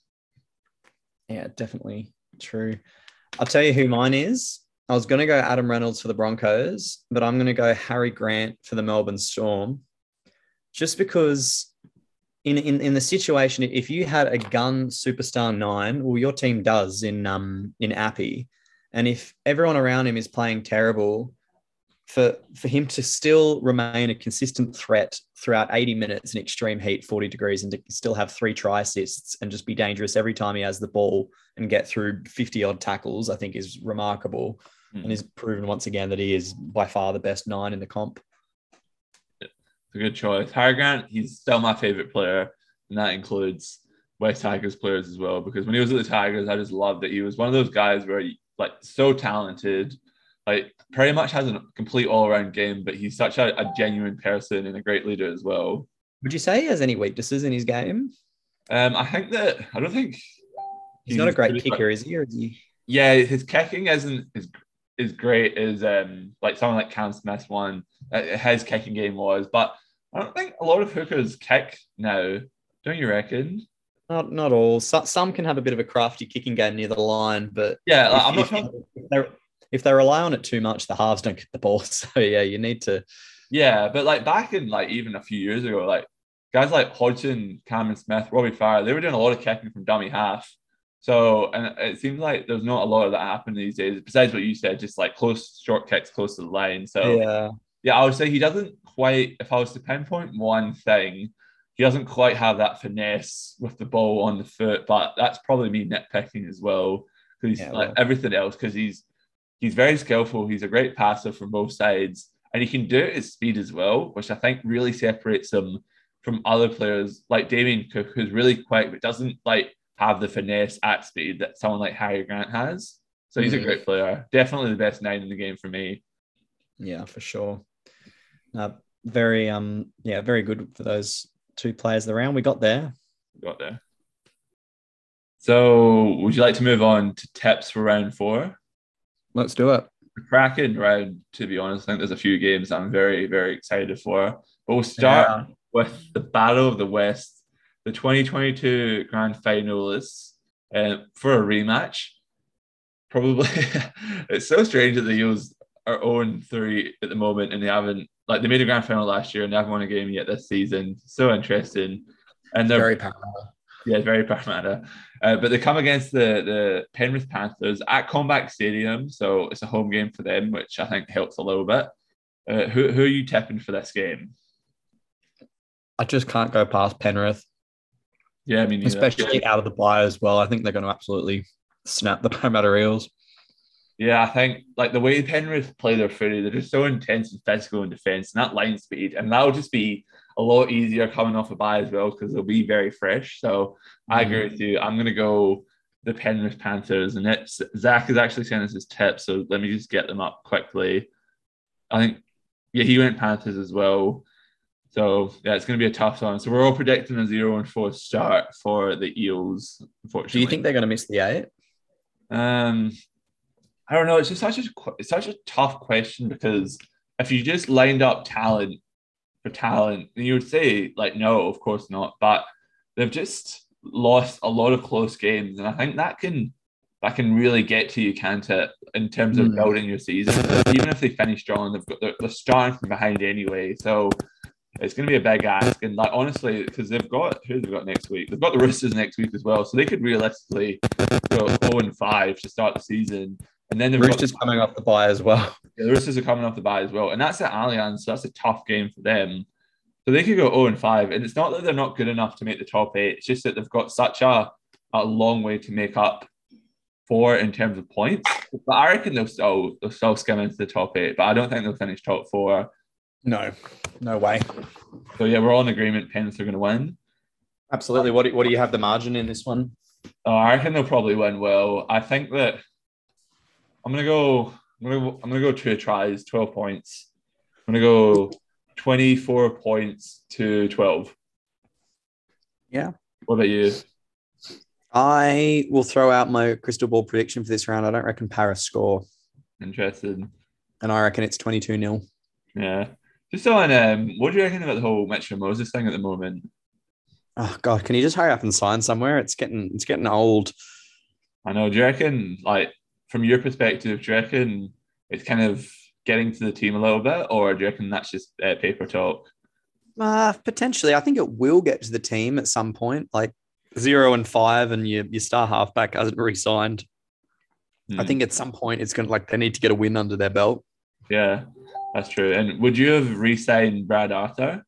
Yeah, definitely true. I'll tell you who mine is. I was going to go Adam Reynolds for the Broncos, but I'm going to go Harry Grant for the Melbourne Storm. Just because in, in, in the situation, if you had a gun superstar nine, well, your team does in um in Appy, and if everyone around him is playing terrible, for, for him to still remain a consistent threat throughout eighty minutes in extreme heat, forty degrees, and to still have three try assists and just be dangerous every time he has the ball and get through fifty odd tackles, I think is remarkable. Mm. And he's proven once again that he is by far the best nine in the comp. It's a good choice. Harry Grant, he's still my favorite player, and that includes West Tigers players as well, because when he was at the Tigers, I just loved that he was one of those guys where he, like so talented, like pretty much has a complete all-around game, but he's such a, a genuine person and a great leader as well. Would you say he has any weaknesses in his game? Um, I think that I don't think he's, he's not a great kicker, like, is he? Or is he? Yeah, his kicking isn't as is great as um like someone like Cam Smith one. Uh, his kicking game was, but I don't think a lot of hookers kick now. Don't you reckon? Not not all. So, some can have a bit of a crafty kicking game near the line, but yeah, like, if, I'm not if, talking... if, they if they rely on it too much, the halves don't get the ball. So yeah, you need to. Yeah, but like back in like even a few years ago, like guys like Hodgson, Cameron Smith, Robbie Farah, they were doing a lot of kicking from dummy half. So, and it seems like there's not a lot of that happening these days, besides what you said, just like close, short kicks close to the line. So, yeah, yeah, I would say he doesn't quite, if I was to pinpoint one thing, he doesn't quite have that finesse with the ball on the foot, but that's probably me nitpicking as well. Because yeah, like well. everything else, because he's he's very skillful, he's a great passer from both sides, and he can do it at speed as well, which I think really separates him from other players like Damien Cook, who's really quick, but doesn't like have the finesse at speed that someone like Harry Grant has. So he's mm. a great player. Definitely the best nine in the game for me. Yeah, for sure. Uh, very, um, yeah, very good for those two players of the round. We got there. We got there. So would you like to move on to tips for round four? Let's do it. The cracking round, to be honest. I think there's a few games I'm very, very excited for. But we'll start yeah. with the Battle of the West. The twenty twenty-two grand finalists uh, for a rematch. Probably it's so strange that the Eels are oh and three at the moment and they haven't like they made a grand final last year and they haven't won a game yet this season. So interesting. And they're Very Parramatta. yeah, very Parramatta. Uh, but they come against the the Penrith Panthers at Combank Stadium, so it's a home game for them, which I think helps a little bit. Uh, who who are you tipping for this game? I just can't go past Penrith, Yeah, I mean, especially out of the bye as well. I think they're going to absolutely snap the Parramatta Eels. Yeah, I think like the way Penrith play their footy, they're just so intense and physical in defence and that line speed, and that'll just be a lot easier coming off a bye as well because they'll be very fresh. So mm. I agree with you. I'm going to go the Penrith Panthers, and it's Zach is actually sent us his tips, so let me just get them up quickly. I think yeah, he went Panthers as well. So yeah, it's going to be a tough one. So we're all predicting a zero and four start for the Eels. Unfortunately, do you think they're going to miss the eight? Um. I don't know. It's just such a it's such a tough question because if you just lined up talent for talent, then you would say like no, of course not. But they've just lost a lot of close games, and I think that can that can really get to you, can't it? In terms of mm. building your season, even if they finish strong, they've got they're, they're starting from behind anyway. So it's going to be a big ask, and like honestly, because they've got who they've got next week, they've got the Roosters next week as well, so they could realistically go zero and five to start the season. And then the Roosters got, coming off the bye as well. Yeah, the Roosters are coming off the bye as well. And that's at Allianz, so that's a tough game for them. So they could go zero and five. And it's not that they're not good enough to make the top eight. It's just that they've got such a, a long way to make up for in terms of points. But I reckon they'll still, they'll still skim into the top eight. But I don't think they'll finish top four. No, no way. So yeah, we're all in agreement. Penrith are going to win. Absolutely. What do, what do you have the margin in this one? Oh, I reckon they'll probably win well. I think that I'm gonna go. I'm gonna. I'm gonna go two tries, twelve points. I'm gonna go twenty-four points to twelve. Yeah. What about you? I will throw out my crystal ball prediction for this round. I don't reckon Paris score. Interested. And I reckon it's twenty-two nil. Yeah. Just on. Um, what do you reckon about the whole Mitchell Moses thing at the moment? Oh God, can you just hurry up and sign somewhere? It's getting. It's getting old. I know. Do you reckon like? From your perspective, do you reckon it's kind of getting to the team a little bit, or do you reckon that's just uh, paper talk? Uh, potentially. I think it will get to the team at some point, like zero and five, and your, your star halfback hasn't re-signed. Hmm. I think at some point it's going to, like, they need to get a win under their belt. Yeah, that's true. And would you have re-signed Brad Arthur?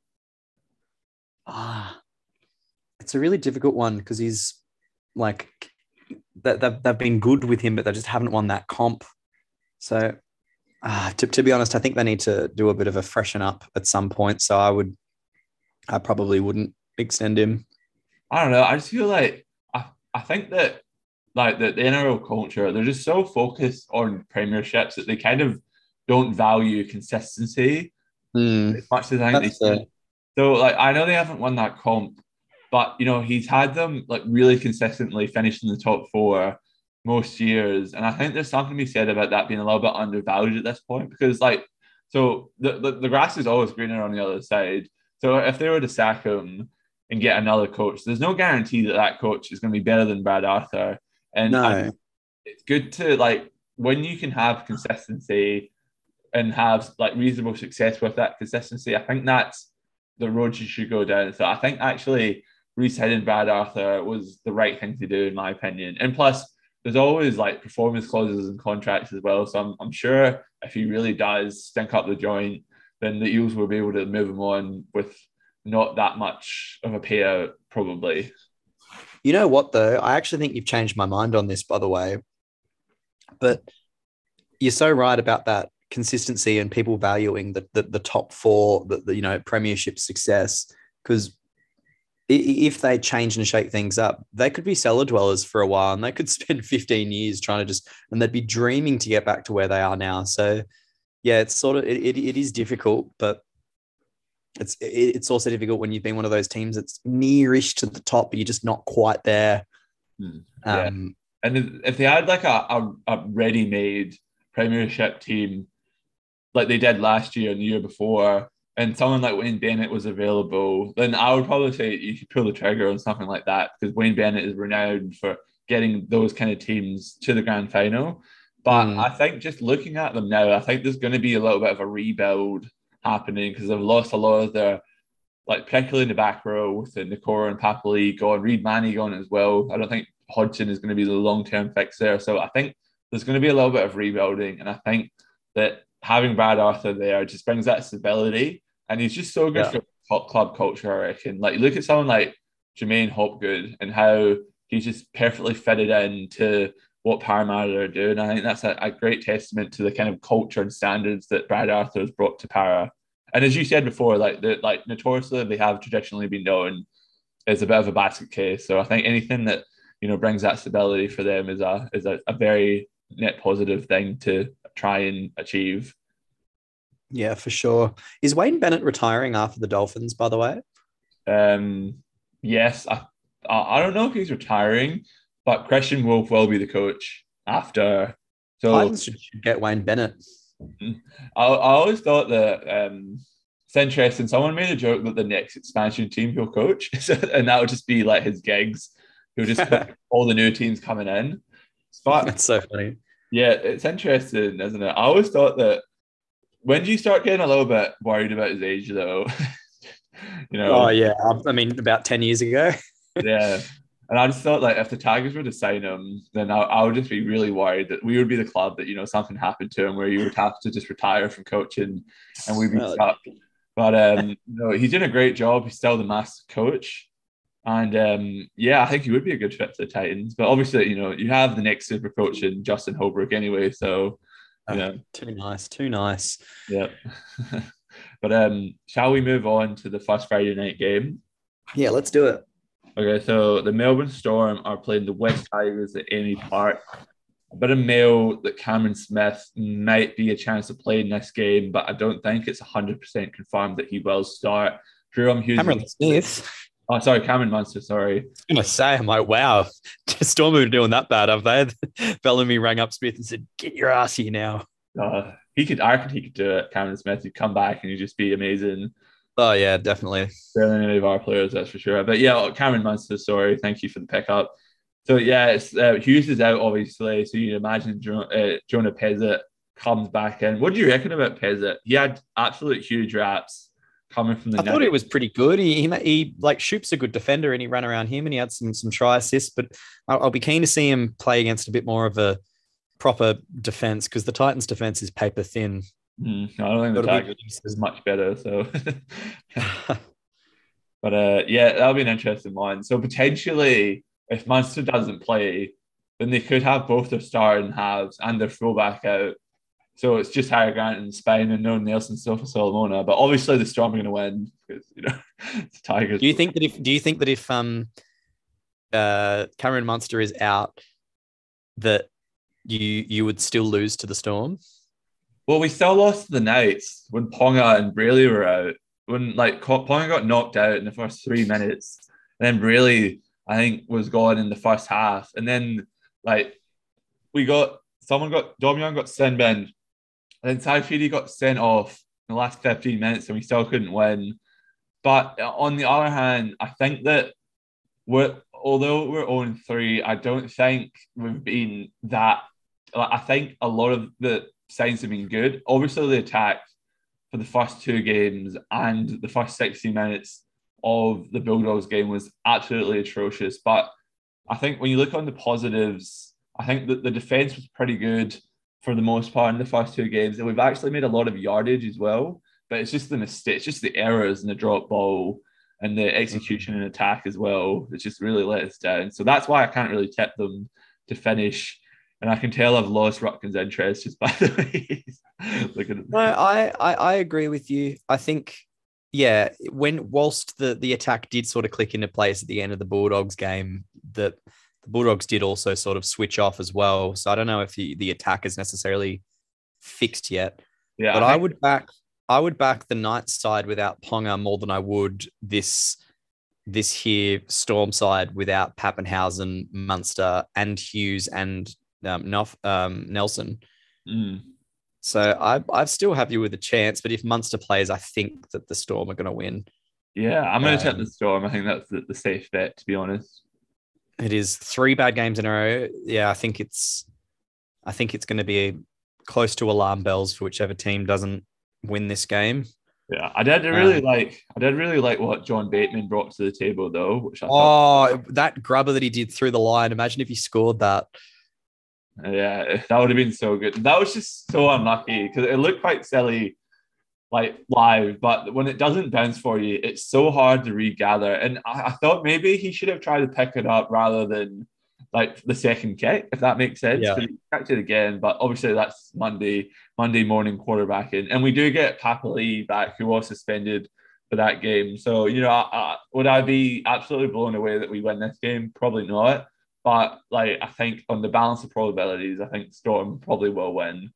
Ah, it's a really difficult one because he's like, that they've, they've been good with him, but they just haven't won that comp. So uh, to, to be honest, I think they need to do a bit of a freshen up at some point. So I would, I probably wouldn't extend him. I don't know. I just feel like, I, I think that like the, the N R L culture, they're just so focused on premierships that they kind of don't value consistency mm, as much as I think they do. So like, I know they haven't won that comp, but, you know, he's had them like really consistently finishing in the top four most years. And I think there's something to be said about that being a little bit undervalued at this point because, like, so the, the, the grass is always greener on the other side. So if they were to sack him and get another coach, there's no guarantee that that coach is going to be better than Brad Arthur. And no. I, it's good to, like, when you can have consistency and have, like, reasonable success with that consistency, I think that's the road you should go down. So I think actually re-signing Brad Arthur was the right thing to do, in my opinion. And plus, there's always like performance clauses and contracts as well. So I'm, I'm sure if he really does stink up the joint, then the Eels will be able to move him on with not that much of a payout, probably. You know what, though? I actually think you've changed my mind on this, by the way. But you're so right about that consistency and people valuing the the, the top four, the, the you know premiership success, because if they change and shake things up, they could be cellar dwellers for a while and they could spend fifteen years trying to just, and they'd be dreaming to get back to where they are now. So yeah, it's sort of, it, it, it is difficult, but it's, it, it's also difficult when you've been one of those teams that's nearish to the top, but you're just not quite there. Hmm. Yeah. Um, and if they had like a, a, a ready-made premiership team, like they did last year and the year before, and someone like Wayne Bennett was available, then I would probably say you should pull the trigger on something like that because Wayne Bennett is renowned for getting those kind of teams to the grand final. But mm. I think just looking at them now, I think there's going to be a little bit of a rebuild happening because they've lost a lot of their, like, particularly in the back row with the Nakora and Papali gone, Reed Manny gone as well. I don't think Hodgson is going to be the long-term fix there. So I think there's going to be a little bit of rebuilding. And I think that having Brad Arthur there just brings that stability. And he's just so good yeah. for top club culture, I reckon. Like, look at someone like Jermaine Hopgood and how he's just perfectly fitted into what Parramatta are doing. I think that's a, a great testament to the kind of culture and standards that Brad Arthur has brought to Para. And as you said before, like the like notoriously they have traditionally been known as a bit of a basket case. So I think anything that, you know, brings that stability for them is a is a, a very net positive thing to try and achieve. Yeah, for sure. Is Wayne Bennett retiring after the Dolphins, by the way? Um, yes, I I don't know if he's retiring, but Christian Wolf will be the coach after. So Titans should get Wayne Bennett. I, I always thought that um, it's interesting. Someone made a joke that the next expansion team he'll coach, and that would just be like his gigs. He'll just coach all the new teams coming in. But that's so funny. Yeah, it's interesting, isn't it? I always thought that. When do you start getting a little bit worried about his age, though? You know. Oh yeah, I mean about ten years ago. Yeah. And I just thought, like, if the Tigers were to sign him, then I, I would just be really worried that we would be the club that, you know, something happened to him where you would have to just retire from coaching and we'd be well, stuck. But, um, no, he's doing a great job. He's still the master coach. And, um, yeah, I think he would be a good fit for the Titans. But obviously, you know, you have the next super coach in Justin Holbrook anyway. So, you know. Oh, too nice. Too nice. Yeah. But um, shall we move on to the first Friday night game? Yeah, let's do it. Okay, so the Melbourne Storm are playing the West Tigers at Amy Park. A bit of mail that Cameron Smith might be a chance to play in this game, but I don't think it's one hundred percent confirmed that he will start. Jerome Hughes. Cameron Smith? Oh, sorry, Cameron Munster, sorry. I was going to say, I'm like, wow, Storm are doing that bad, have they? Bellamy rang up Smith and said, get your ass here now. Uh, he could, I reckon he could do it, Cameron Smith. He'd come back and he'd just be amazing. Oh, yeah, definitely. Better than any of our players, that's for sure. But yeah, Cameron Munster, sorry. Thank you for the pickup. So yeah, it's, uh, Hughes is out, obviously. So you imagine jo- uh, Jonah Pezzett comes back in. What do you reckon about Pezzett? He had absolute huge raps coming from the I net. thought he was pretty good. He, he, he like, Shoop's a good defender and he ran around him and he had some, some try assists. But I'll, I'll be keen to see him play against a bit more of a proper defense because the Titans' defense is paper thin. Mm, no, I don't think the Tigers is much better. So, but uh, yeah, that'll be an interesting one. So potentially, if Munster doesn't play, then they could have both their starting halves and their fullback out. So it's just Harry Grant and Spain and no Nelson Sofa Solomona. But obviously, the Storm are going to win because you know it's Tigers. Do you think that if Do you think that if um uh Cameron Munster is out, that you you would still lose to the Storm? Well, we still lost to the Knights when Ponga and Brayley were out. When like Ponga got knocked out in the first three minutes, and then Brayley, I think, was gone in the first half. And then like we got someone got Domion got sin bin, and then Saifidi got sent off in the last fifteen minutes, and we still couldn't win. But on the other hand, I think that we're although we're oh and three, I don't think we've been that. I think a lot of the signs have been good. Obviously, the attack for the first two games and the first sixty minutes of the Bulldogs game was absolutely atrocious. But I think when you look on the positives, I think that the defense was pretty good for the most part in the first two games. And we've actually made a lot of yardage as well. But it's just the mistakes, just the errors and the drop ball and the execution and attack as well. It's just really let us down. So that's why I can't really tip them to finish. And I can tell I've lost Rutkin's interest just by the way he's looking at No, I, I I agree with you. I think, yeah, when whilst the, the attack did sort of click into place at the end of the Bulldogs game, that the Bulldogs did also sort of switch off as well. So I don't know if the, the attack is necessarily fixed yet. Yeah, but I, I would back I would back the Knights side without Ponga more than I would this this here Storm side without Pappenhausen, Munster, and Hughes and Um, Nelf, um, Nelson. Mm. So I, I'm still happy with the chance, but if Munster plays, I think that the Storm are going to win. Yeah, I'm going to um, tip the Storm. I think that's the, the safe bet, to be honest. It is three bad games in a row. Yeah, I think it's, I think it's going to be close to alarm bells for whichever team doesn't win this game. Yeah, I did really Um, like I did really like what John Bateman brought to the table though, which I thought, oh, that grubber that he did through the line. Imagine if he scored that. yeah, that would have been so good. That was just so unlucky because it looked quite silly like live, but when it doesn't bounce for you, it's so hard to regather. And I, I thought maybe he should have tried to pick it up rather than like the second kick, if that makes sense. Yeah. Because he kicked it again, but obviously that's Monday, Monday morning quarterbacking, and we do get Papa Lee back, who was suspended for that game. So you know, I, I, would I be absolutely blown away that we win this game? Probably not. But like, I think on the balance of probabilities, I think Storm probably will win.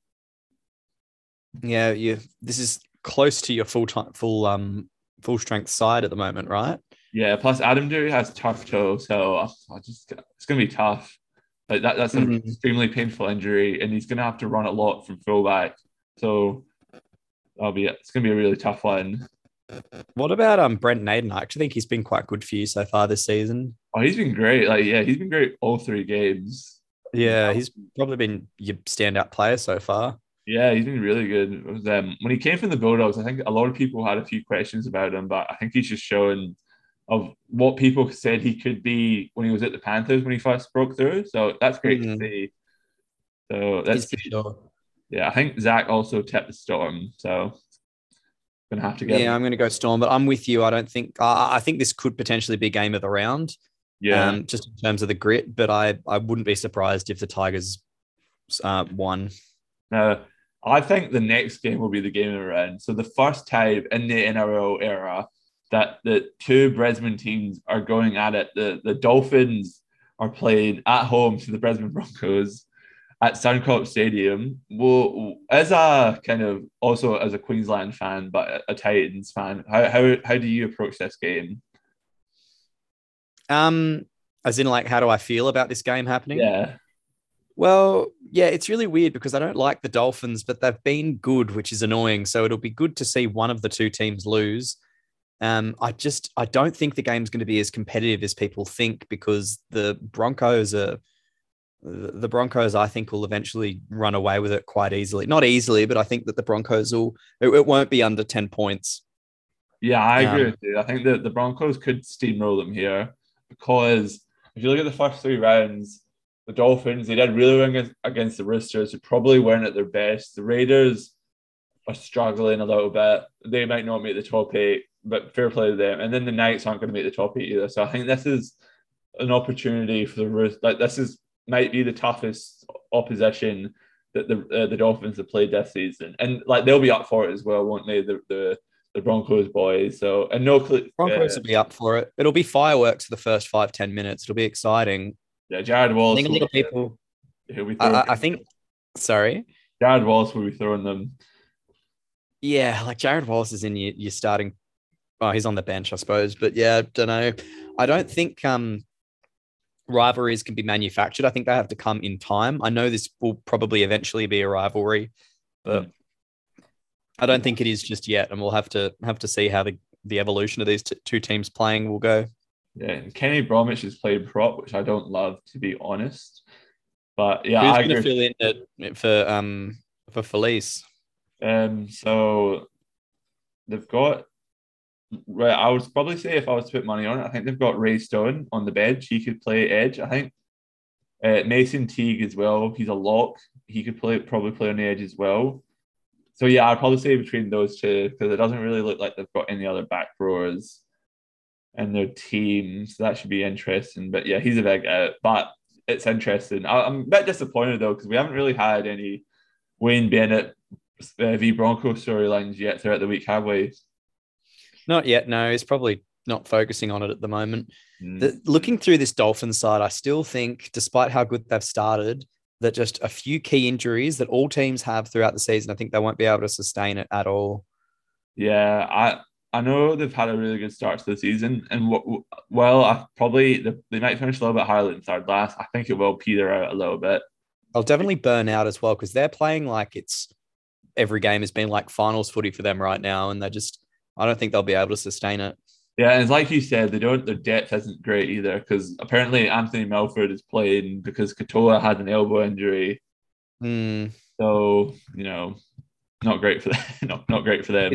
Yeah, you. This is close to your full time, full um, full strength side at the moment, right? Yeah, plus Adam Dury has tough toe, so I, I just it's gonna be tough. Like that, that's an Mm. extremely painful injury, and he's gonna have to run a lot from fullback. So that'll be it's gonna be a really tough one. What about um Brent Naden? I actually think he's been quite good for you so far this season. Oh, he's been great. Like yeah, he's been great all three games. Yeah, he's probably been your standout player so far. Yeah, he's been really good. It was, um, when he came from the Bulldogs, I think a lot of people had a few questions about him, but I think he's just shown of what people said he could be when he was at the Panthers when he first broke through. So that's great to Mm, see. So he's that's for sure. yeah. I think Zach also tipped the Storm, so gonna have to give Yeah, him. I'm going to go Storm, but I'm with you. I don't think I, I think this could potentially be game of the round, Yeah. um, just in terms of the grit. But I I wouldn't be surprised if the Tigers uh, won. Now, I think the next game will be the game of the round. So the first time in the N R L era that the two Brisbane teams are going at it. The the Dolphins are playing at home to the Brisbane Broncos at Suncorp Stadium. Well, as a kind of also as a Queensland fan, but a Titans fan, how how how do you approach this game? Um, as in, like, how do I feel about this game happening? Yeah, Well, yeah, it's really weird because I don't like the Dolphins, but they've been good, which is annoying. So it'll be good to see one of the two teams lose. Um, I just I don't think the game's going to be as competitive as people think because the Broncos are the Broncos. I think will eventually run away with it quite easily. Not easily, but I think that the Broncos will. It, it won't be under ten points. yeah, I agree Um, with you. I think that the Broncos could steamroll them here because if you look at the first three rounds, the Dolphins they did really well against, against the Roosters, who probably weren't at their best. The Raiders are struggling a little bit. They might not make the top eight, but fair play to them. And then the Knights aren't going to make the top eight either. So I think this is an opportunity for the Roosters. Like this is might be the toughest opposition that the uh, the Dolphins have played this season, and like they'll be up for it as well, won't they? The the, the Broncos boys. So and no, Broncos uh, will be up for it. It'll be fireworks for the first five ten minutes. It'll be exciting. yeah, Jared I Wallace think a will lot be, of people. he'll be throwing. I, I think. Sorry. Jared Wallace will be throwing them. Yeah, like Jared Wallace is in your, your starting. Oh, he's on the bench, I suppose. But yeah, don't know. I don't think um rivalries can be manufactured. I think they have to come in time. I know this will probably eventually be a rivalry, but Mm. I don't think it is just yet. And we'll have to have to see how the, the evolution of these t- two teams playing will go. Yeah, and Kenny Bromwich has played prop, which I don't love to be honest. But yeah, Who's I going to agree. fill in it for um for Felice? Um, so they've got right. I would probably say if I was to put money on it, I think they've got Ray Stone on the bench. He could play edge. I think uh, Mason Teague as well. He's a lock. He could play probably play on the edge as well. So yeah, I'd probably say between those two because it doesn't really look like they've got any other back rowers in their team. So that should be interesting. But yeah, he's a big out. But it's interesting. I, I'm a bit disappointed though because we haven't really had any Wayne Bennett uh, v Broncos storylines yet throughout the week, have we? Not yet. No, he's probably not focusing on it at the moment. Mm. The, looking through this Dolphins side, I still think, despite how good they've started, that just a few key injuries that all teams have throughout the season, I think they won't be able to sustain it at all. Yeah, I I know they've had a really good start to the season, and w- well, I probably they, they might finish a little bit higher than third last. I think it will peter out a little bit. They'll definitely burn out as well because they're playing like it's every game has been like finals footy for them right now, and they just I don't think they'll be able to sustain it. Yeah, and it's like you said, they don't. Their depth isn't great either because apparently Anthony Melford is playing because Katoa had an elbow injury. Hmm. So you know, not great for them. not not great for them. It's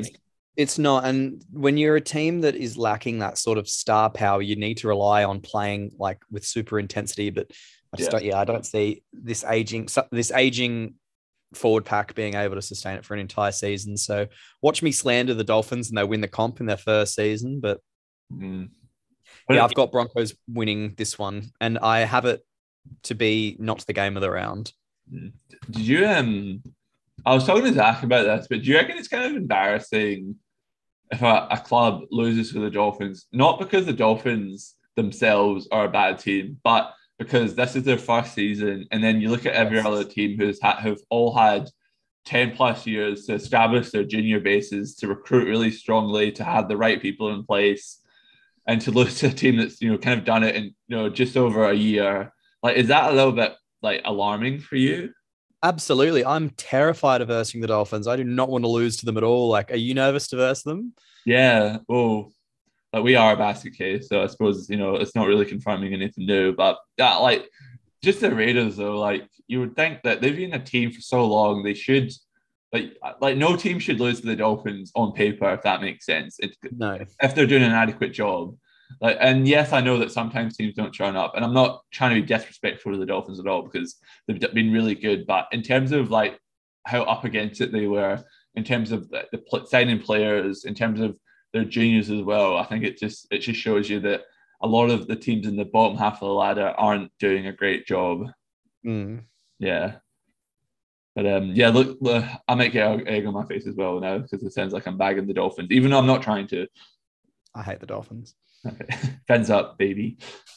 It's not. And when you're a team that is lacking that sort of star power, you need to rely on playing like with super intensity. But I just Yeah. don't, yeah, I don't see this aging, this aging forward pack being able to sustain it for an entire season. So watch me slander the Dolphins and they win the comp in their first season. But Mm. yeah, But I've got Broncos winning this one, and I have it to be not the game of the round. did you um? I was talking to Zach about this, but do you reckon it's kind of embarrassing if a, a club loses to the Dolphins, not because the Dolphins themselves are a bad team, but because this is their first season, and then you look at every Yes. other team who's ha- who've all had ten plus years to establish their junior bases, to recruit really strongly, to have the right people in place, and to lose to a team that's you know kind of done it in you know just over a year. Like, is that a little bit like alarming for you? Absolutely. I'm terrified of versing the Dolphins. I do not want to lose to them at all. Like, are you nervous to verse them? Yeah. Oh, like we are a basket case, so I suppose you know it's not really confirming anything new. But yeah, like just the Raiders though, like you would think that they've been a team for so long, they should like like no team should lose to the Dolphins on paper if that makes sense. It, No. if they're doing an adequate job. Like, and yes, I know that sometimes teams don't turn up, and I'm not trying to be disrespectful to the Dolphins at all because they've been really good. But in terms of like how up against it they were, in terms of the, the signing players, in terms of their juniors as well, I think it just it just shows you that a lot of the teams in the bottom half of the ladder aren't doing a great job. Mm. Yeah. But um, yeah, look, look, I might get egg on my face as well now because it sounds like I'm bagging the Dolphins, even though I'm not trying to. I hate the Dolphins. Okay. Fins up, baby.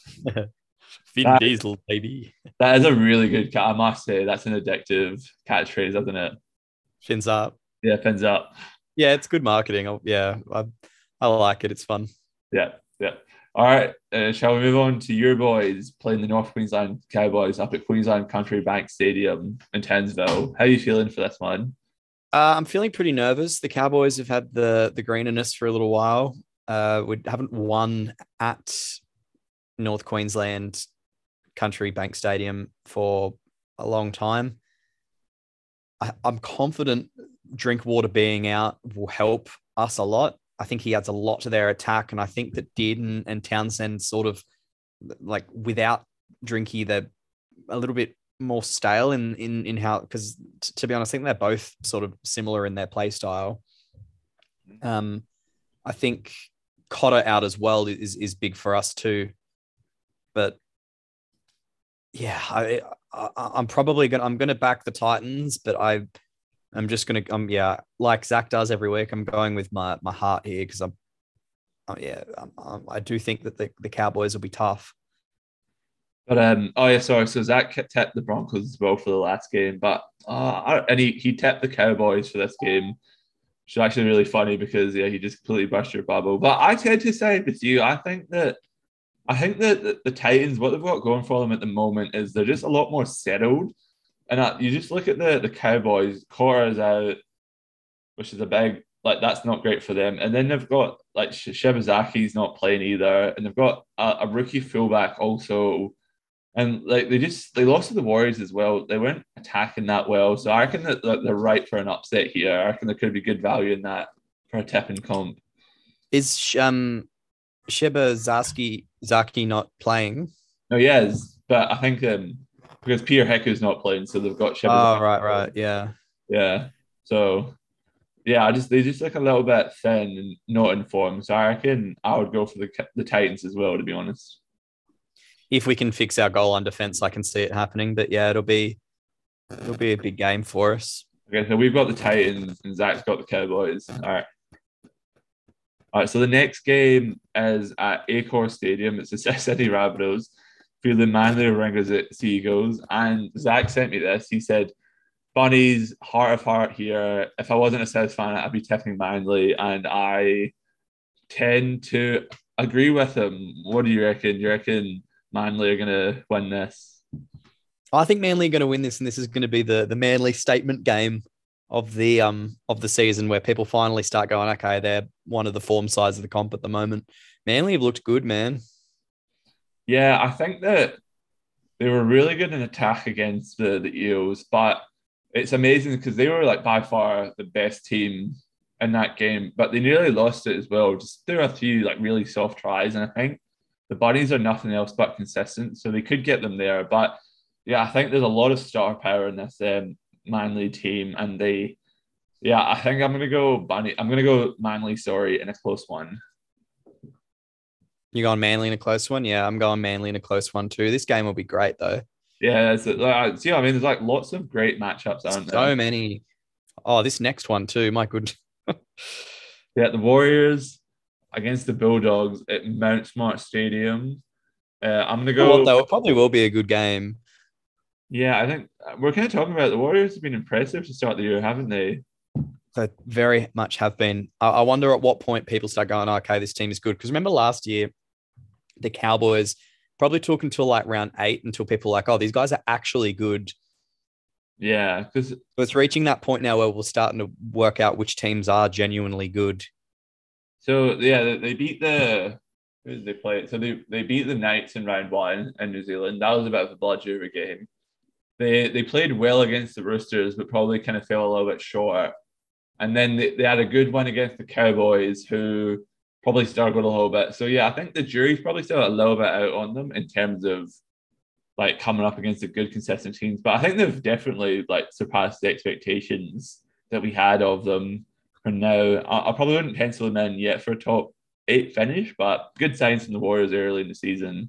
Vin That, Diesel, baby. that is a really good cat. I must say, that's an addictive catchphrase, isn't it? Fins up. Yeah, fins up. Yeah, it's good marketing. I, yeah, I, I like it. It's fun. Yeah, yeah. All right, uh, shall we move on to your boys playing the North Queensland Cowboys up at Queensland Country Bank Stadium in Townsville? How are you feeling for this one? Uh, I'm feeling pretty nervous. The Cowboys have had the the greenerness for a little while. Uh, we haven't won at North Queensland Country Bank Stadium for a long time. I, I'm confident Drinkwater being out will help us a lot. I think he adds a lot to their attack, and I think that Dearden and Townsend sort of like without Drinky, they're a little bit more stale in in in how because t- to be honest, I think they're both sort of similar in their play style. Um, I think Cotter out as well is is big for us too, but yeah, I, I I'm probably gonna I'm gonna back the Titans, but I I'm just gonna um yeah like Zach does every week. I'm going with my my heart here because I'm oh, yeah I'm, I'm, I do think that the, the Cowboys will be tough. But um, oh yeah, sorry. So Zach tapped the Broncos as well for the last game, but uh, and he he tapped the Cowboys for this game, which is actually really funny because yeah, he just completely burst your bubble. But I tend to side with you. I think that I think that the, the Titans, what they've got going for them at the moment is they're just a lot more settled. And uh, you just look at the the Cowboys, Cora's out, which is a big like that's not great for them. And then they've got like Shibazaki's not playing either, and they've got a, a rookie fullback also. And like they just they lost to the Warriors as well. They weren't attacking that well, so I reckon that that they're right for an upset here. I reckon there could be good value in that for a tip and comp. Is um Sheba Zaki Zaki not playing? No, yes, but I think um because Peter Heku's not playing, so they've got Oh, Shibazaki. right, right, yeah. Yeah, so yeah, I just they just look a little bit thin and not informed. So I reckon I would go for the the Titans as well, to be honest. If we can fix our goal on defense, I can see it happening. But yeah, it'll be it'll be a big game for us. Okay, so we've got the Titans and Zach's got the Cowboys. All right. All right, so the next game is at Accor Stadium. It's the City Rabbitohs feeling Manly Ringers at Seagulls. And Zach sent me this. He said, Bunnies, heart of heart here. If I wasn't a South fan, I'd be tipping Manly. And I tend to agree with him. What do you reckon? Do you reckon Manly are going to win this? I think Manly are going to win this, and this is going to be the the Manly statement game of the um of the season where people finally start going, okay, they're one of the form sides of the comp at the moment. Manly have looked good, man. Yeah, I think that they were really good in attack against the, the Eels, but it's amazing because they were like by far the best team in that game, but they nearly lost it as well, just through a few like really soft tries. And I think the Bunnies are nothing else but consistent, so they could get them there. But yeah, I think there's a lot of star power in this um, Manly team, and they, yeah, I think I'm gonna go Bunny. I'm gonna go Manly. Sorry, in a close one. You going Manly in a close one? Yeah, I'm going Manly in a close one too. This game will be great though. Yeah, it's, like, see, I mean, there's like lots of great matchups, aren't there? So many. Oh, this next one too. My goodness. Yeah, the Warriors against the Bulldogs at Mount Smart Stadium. Uh, I'm gonna go. What though? It probably will be a good game. Yeah, I think we're kind of talking about the Warriors have been impressive to start the year, haven't they? They very much have been. I, I wonder at what point people start going, oh, okay, this team is good. Because remember last year, the Cowboys probably took until like round eight until people were like, oh, these guys are actually good. Yeah, because so it's reaching that point now where we're starting to work out which teams are genuinely good. So yeah, they beat the who did they play? So they, they beat the Knights in round one in New Zealand. That was a bit of a bludgeon game. They they played well against the Roosters, but probably kind of fell a little bit short. And then they, they had a good one against the Cowboys, who probably struggled a little bit. So yeah, I think the jury's probably still a little bit out on them in terms of like coming up against the good consistent teams. But I think they've definitely like surpassed the expectations that we had of them for now. I, I probably wouldn't pencil them in yet for a top eight finish, but good signs from the Warriors early in the season.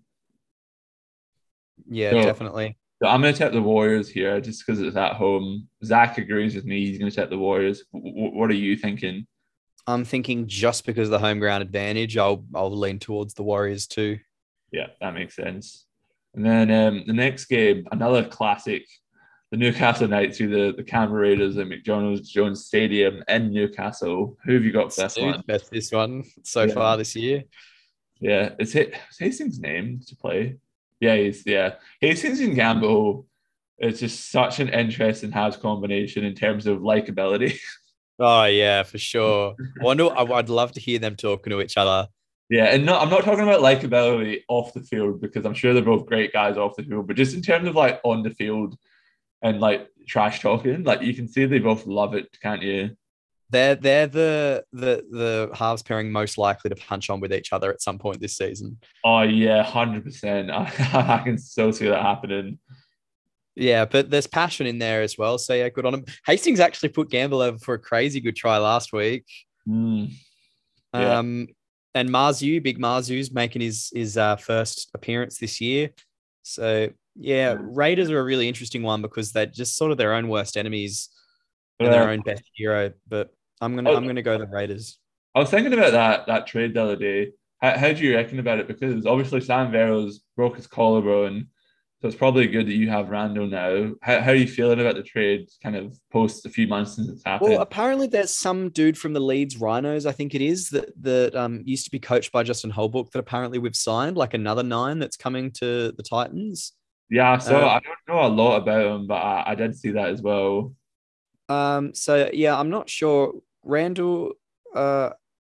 Yeah, so, definitely. So I'm going to tip the Warriors here just because it's at home. Zach agrees with me. He's going to tip the Warriors. W- what are you thinking? I'm thinking just because of the home ground advantage, I'll I'll lean towards the Warriors too. Yeah, that makes sense. And then um, the next game, another classic, the Newcastle Knights through the, the Canberra Raiders at McDonald Jones Stadium in Newcastle. Who have you got for this Dude, one? That's this one so yeah. far this year. Yeah, it's Hastings' name to play. Yeah, he's yeah. Hastings and Gamble, it's just such an interesting halves combination in terms of likability. Oh yeah, for sure. I wonder. I'd love to hear them talking to each other. Yeah, and no, I'm not talking about likability off the field because I'm sure they're both great guys off the field, but just in terms of like on the field and like trash talking, like you can see they both love it, can't you? They're they're the the the halves pairing most likely to punch on with each other at some point this season. Oh yeah, one hundred percent. I, I can so see that happening. Yeah, but there's passion in there as well. So yeah, good on him. Hastings actually put Gamble over for a crazy good try last week. Mm, yeah. Um, and Marzu, big Marzu's making his his uh, first appearance this year. So yeah, Raiders are a really interesting one because they're just sort of their own worst enemies and their own best hero. But I'm gonna I'm gonna go the Raiders. I was thinking about that that trade the other day. How, how do you reckon about it? Because obviously Sam Verrills broke his collarbone, so it's probably good that you have Randall now. How, how are you feeling about the trade kind of post a few months since it's happened? Well, apparently there's some dude from the Leeds Rhinos, I think it is, that that um, used to be coached by Justin Holbrook that apparently we've signed, like another nine that's coming to the Titans. Yeah, so um, I don't know a lot about him, but I, I did see that as well. Um, so yeah, I'm not sure. Randall, uh,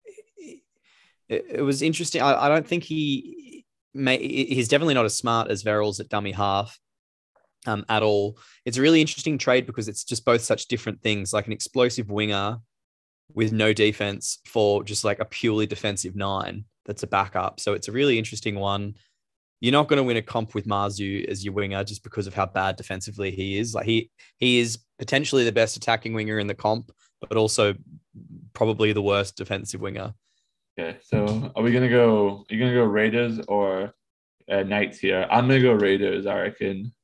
it, it was interesting. I, I don't think he may, he's definitely not as smart as Verrills at dummy half um, at all. It's a really interesting trade because it's just both such different things, like an explosive winger with no defense for just like a purely defensive nine that's a backup. So it's a really interesting one. You're not going to win a comp with Marzu as your winger just because of how bad defensively he is. Like he he is potentially the best attacking winger in the comp, but also probably the worst defensive winger. Okay, so are we gonna go? Are you gonna go Raiders or uh, Knights here? I'm gonna go Raiders. I reckon.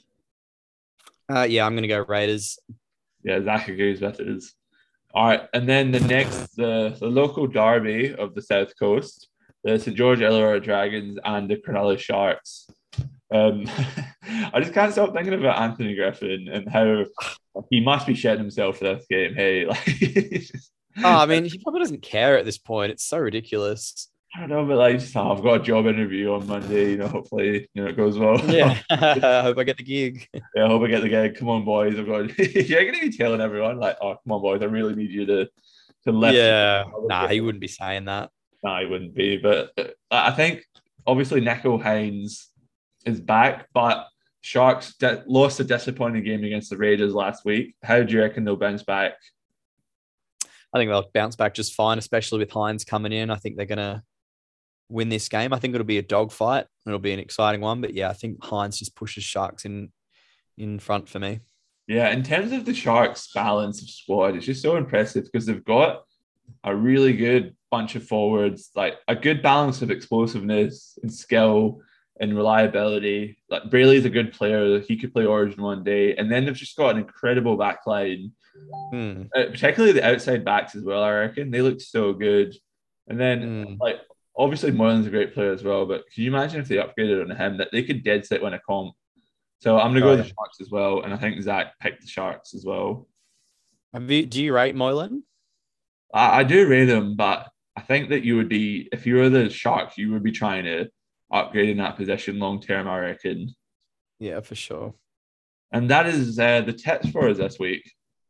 Uh, yeah, I'm going to go Raiders. Yeah, Zach agrees with us. All right, and then the next, the, the local derby of the South Coast, the Saint George Illawarra Dragons and the Cronulla Sharks. Um, I just can't stop thinking about Anthony Griffin and how he must be shitting himself for this game. Hey, like, oh, I mean, he probably doesn't care at this point. It's so ridiculous. I don't know, but like, just, oh, I've got a job interview on Monday. You know, hopefully, you know, it goes well. Yeah, I hope I get the gig. Yeah, I hope I get the gig. Come on, boys! I've got. You're going to be telling everyone like, "Oh, come on, boys! I really need you to to lift." Yeah, nah, he wouldn't be saying that. Nah, he wouldn't be. But uh, I think obviously Nico Hines is back, but Sharks de- lost a disappointing game against the Raiders last week. How do you reckon they'll bounce back? I think they'll bounce back just fine, especially with Hines coming in. I think they're going to win this game. I think it'll be a dogfight. It'll be an exciting one. But yeah, I think Hines just pushes Sharks in in front for me. Yeah, in terms of the Sharks' balance of squad, it's just so impressive because they've got a really good bunch of forwards, like a good balance of explosiveness and skill and reliability. Like Brayley's a good player; he could play Origin one day, and then they've just got an incredible back line, Hmm. uh, particularly the outside backs as well. I reckon they look so good. And then, Hmm. like obviously, Moylan's a great player as well. But can you imagine if they upgraded on him, that they could dead set win a comp? So I'm gonna go Oh, with yeah. the Sharks as well, and I think Zach picked the Sharks as well. Have you, do you rate Moylan? I, I do rate them, but I think that you would be, if you were the Sharks, you would be trying to upgrade in that position long term, I reckon. Yeah, for sure. And that is uh, the tips for us this week.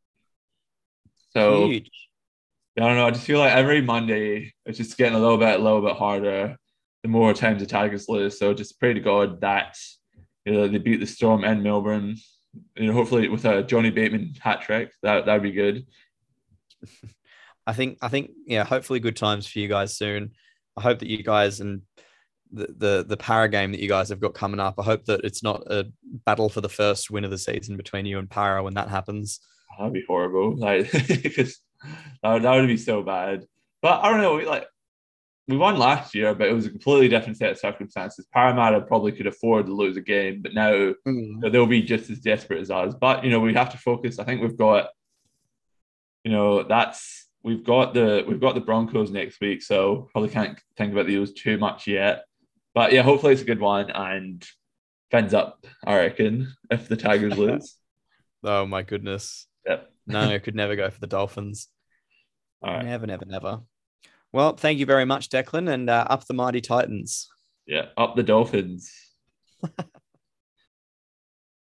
So Huge. I don't know. I just feel like every Monday it's just getting a little bit, a little bit harder. The more times the Tigers lose, so just pray to God that you know they beat the Storm in Melbourne. You know, hopefully with a Johnny Bateman hat trick, that that'd be good. I think I think yeah, hopefully good times for you guys soon. I hope that you guys and the the the para game that you guys have got coming up. I hope that it's not a battle for the first win of the season between you and Para when that happens. That'd be horrible. Like because that would, that would be so bad. But I don't know. We like we won last year, but it was a completely different set of circumstances. Parramatta probably could afford to lose a game, but now you Mm. know, they'll be just as desperate as us. But you know, we have to focus. I think we've got, you know, that's we've got the we've got the Broncos next week, so probably can't think about those too much yet. But yeah, hopefully it's a good one and fins up, I reckon, if the Tigers lose. Oh my goodness. Yep. No, I could never go for the Dolphins. All right. Never, never, never. Well, thank you very much, Declan, and uh, up the mighty Titans. Yeah. Up the Dolphins.